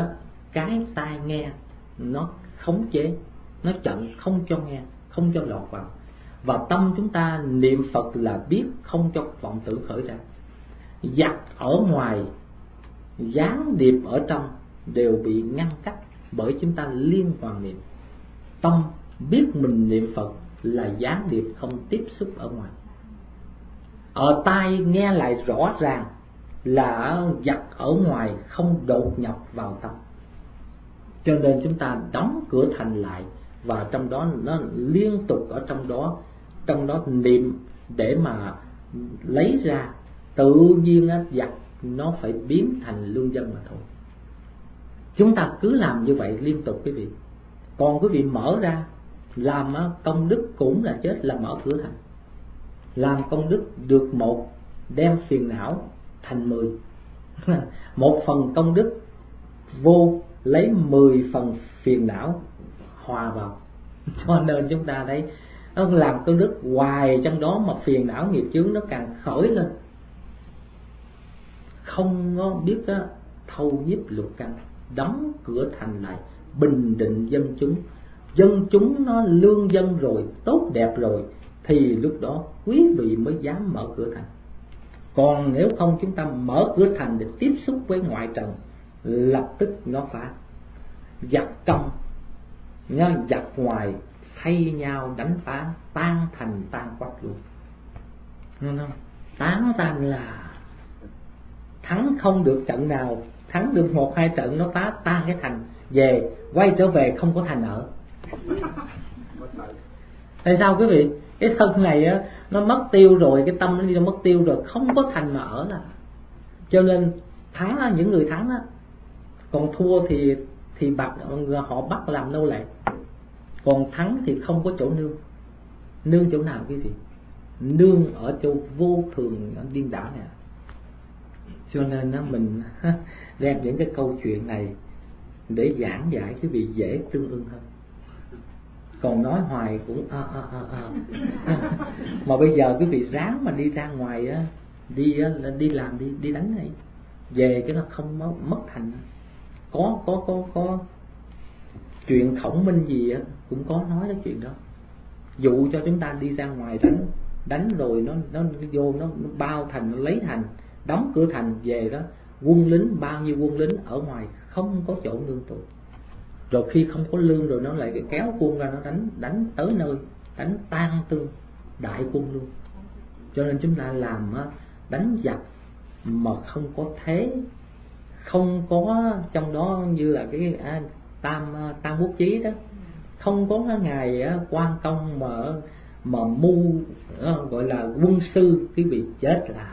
cái tai nghe nó khống chế, nó chặn không cho nghe, không cho lọt vào. Và tâm chúng ta niệm Phật là biết không cho vọng tưởng khởi ra. Giặc ở ngoài, gián điệp ở trong đều bị ngăn cách bởi chúng ta liên hoàn niệm. Tâm biết mình niệm Phật là gián điệp không tiếp xúc ở ngoài. Ở tai nghe lại rõ ràng là giặc ở ngoài không đột nhập vào tâm. Cho nên chúng ta đóng cửa thành lại, và trong đó nó liên tục ở trong đó, trong đó niệm để mà lấy ra. Tự nhiên á, giặc nó phải biến thành lương dân mà thôi. Chúng ta cứ làm như vậy liên tục quý vị. Còn quý vị mở ra làm công đức cũng là chết, là mở cửa thành. Làm công đức được một, đem phiền não thành mười. Một phần công đức vô, lấy mười phần phiền não hòa vào. Cho nên chúng ta thấy nó làm công đức hoài, trong đó mà phiền não nghiệp chướng nó càng khởi lên, không có biết đó, thâu nhiếp lục căn, đóng cửa thành lại, bình định dân chúng. Dân chúng nó lương dân rồi, tốt đẹp rồi, thì lúc đó quý vị mới dám mở cửa thành. Còn nếu không chúng ta mở cửa thành để tiếp xúc với ngoại trần, lập tức nó phá. Giặc trong, giặc ngoài thay nhau đánh phá, tan thành tan quách luôn. Nghe không? Tán tan là thắng không được trận nào, thắng được một hai trận nó phá tan cái thành, về quay trở về không có thành ở. Tại sao quý vị? Cái thân này á, nó mất tiêu rồi, cái tâm nó đi mất tiêu rồi, không có thành mà ở là. Cho nên thắng á, những người thắng á, còn thua thì thì bắt họ bắt làm nô lệ. Còn thắng thì không có chỗ nương. Nương chỗ nào quý vị? Nương ở chỗ vô thường điên đảo này. Cho nên đó, mình đem những cái câu chuyện này để giảng giải quý vị dễ tương ưng hơn. Còn nói hoài cũng à, à, à, à. Mà bây giờ quý vị ráng mà đi ra ngoài á, đi đi làm, đi đi đánh này, về cái nó không mất, mất thành. Có có có có chuyện Khổng Minh gì á cũng có nói cái chuyện đó. Dụ cho chúng ta đi ra ngoài đánh, đánh rồi nó nó, nó vô nó, nó bao thành, nó lấy thành, đóng cửa thành, về đó quân lính, bao nhiêu quân lính ở ngoài không có chỗ nương tựa. Rồi khi không có lương rồi nó lại kéo quân ra, nó đánh đánh tới nơi, đánh tan tương đại quân luôn. Cho nên chúng ta làm đánh giặc mà không có thế, không có trong đó như là cái à, tam tam quốc chí đó, không có cái ngày quan công mà mà mưu gọi là quân sư, quý vị chết là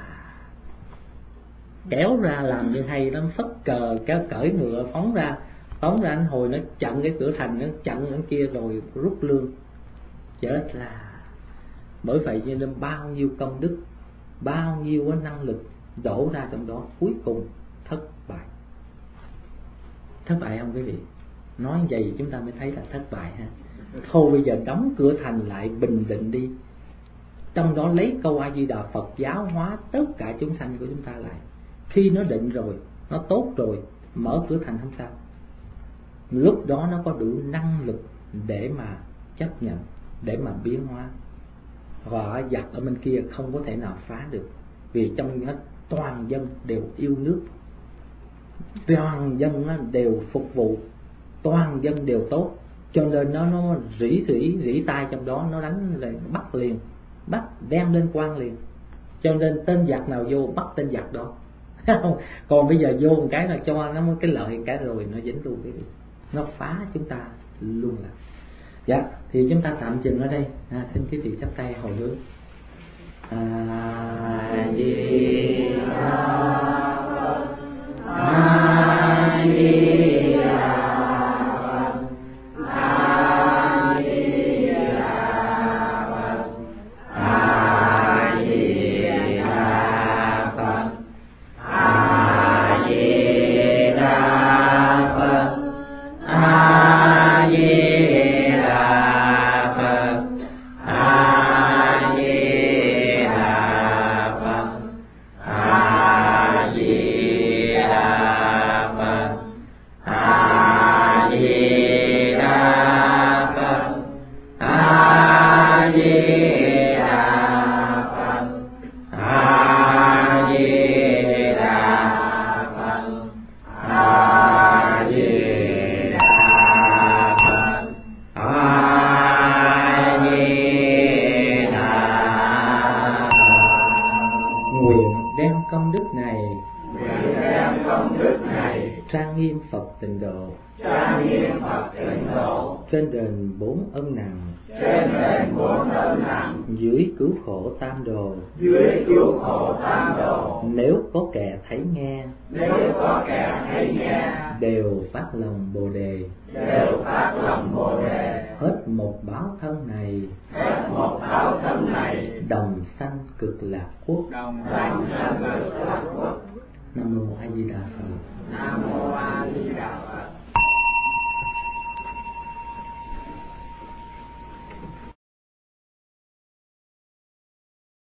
kéo ra làm như hay lắm, phất cờ kéo cởi ngựa phóng ra, phóng ra anh hồi nó chặn cái cửa thành, nó chặn ở kia rồi rút lương, chết là. Bởi vậy cho nên bao nhiêu công đức, bao nhiêu năng lực đổ ra trong đó, cuối cùng thất bại. Thất bại không quý vị? Nói vậy chúng ta mới thấy là thất bại ha. Thôi bây giờ đóng cửa thành lại, bình định đi. Trong đó lấy câu A Di Đà Phật giáo hóa tất cả chúng sanh của chúng ta lại. Khi nó định rồi, nó tốt rồi, mở cửa thành không sao. Lúc đó nó có đủ năng lực để mà chấp nhận, để mà biến hóa. Và giặc ở bên kia không có thể nào phá được. Vì trong nó toàn dân đều yêu nước, toàn dân đều phục vụ, toàn dân đều tốt. Cho nên nó nó rỉ rỉ rỉ tai trong đó, nó đánh là bắt liền, bắt đem lên quan liền. Cho nên tên giặc nào vô bắt tên giặc đó. Còn bây giờ vô một cái là cho nó cái lợi cái rồi nó dính luôn cái gì, nó phá chúng ta luôn là. Dạ thì chúng ta tạm dừng ở đây. À, xin quý vị chắp tay hồi hướng. A Di Đà Phật, A Di Đà Phật, A Di Đà Phật, A Di Đà Phật, A Di Đà Phật, A Di Đà Phật, A Di Đà Phật, A Phật tịnh độ, trang nghiêm Phật tịnh độ, trên đền bốn ân nặng, trên đền bốn ân nặng, dưới cứu khổ tam đồ, dưới cứu khổ tam đồ. Nếu có kẻ thấy nghe, nếu có kẻ thấy nghe, đều phát lòng Bồ đề, đều phát lòng Bồ đề. hết một báo thân này, hết một báo thân này, đồng sanh cực lạc quốc. đồng sanh cực lạc quốc. Nam mô A Di Đà Phật. Nam mô A Di Đà Phật.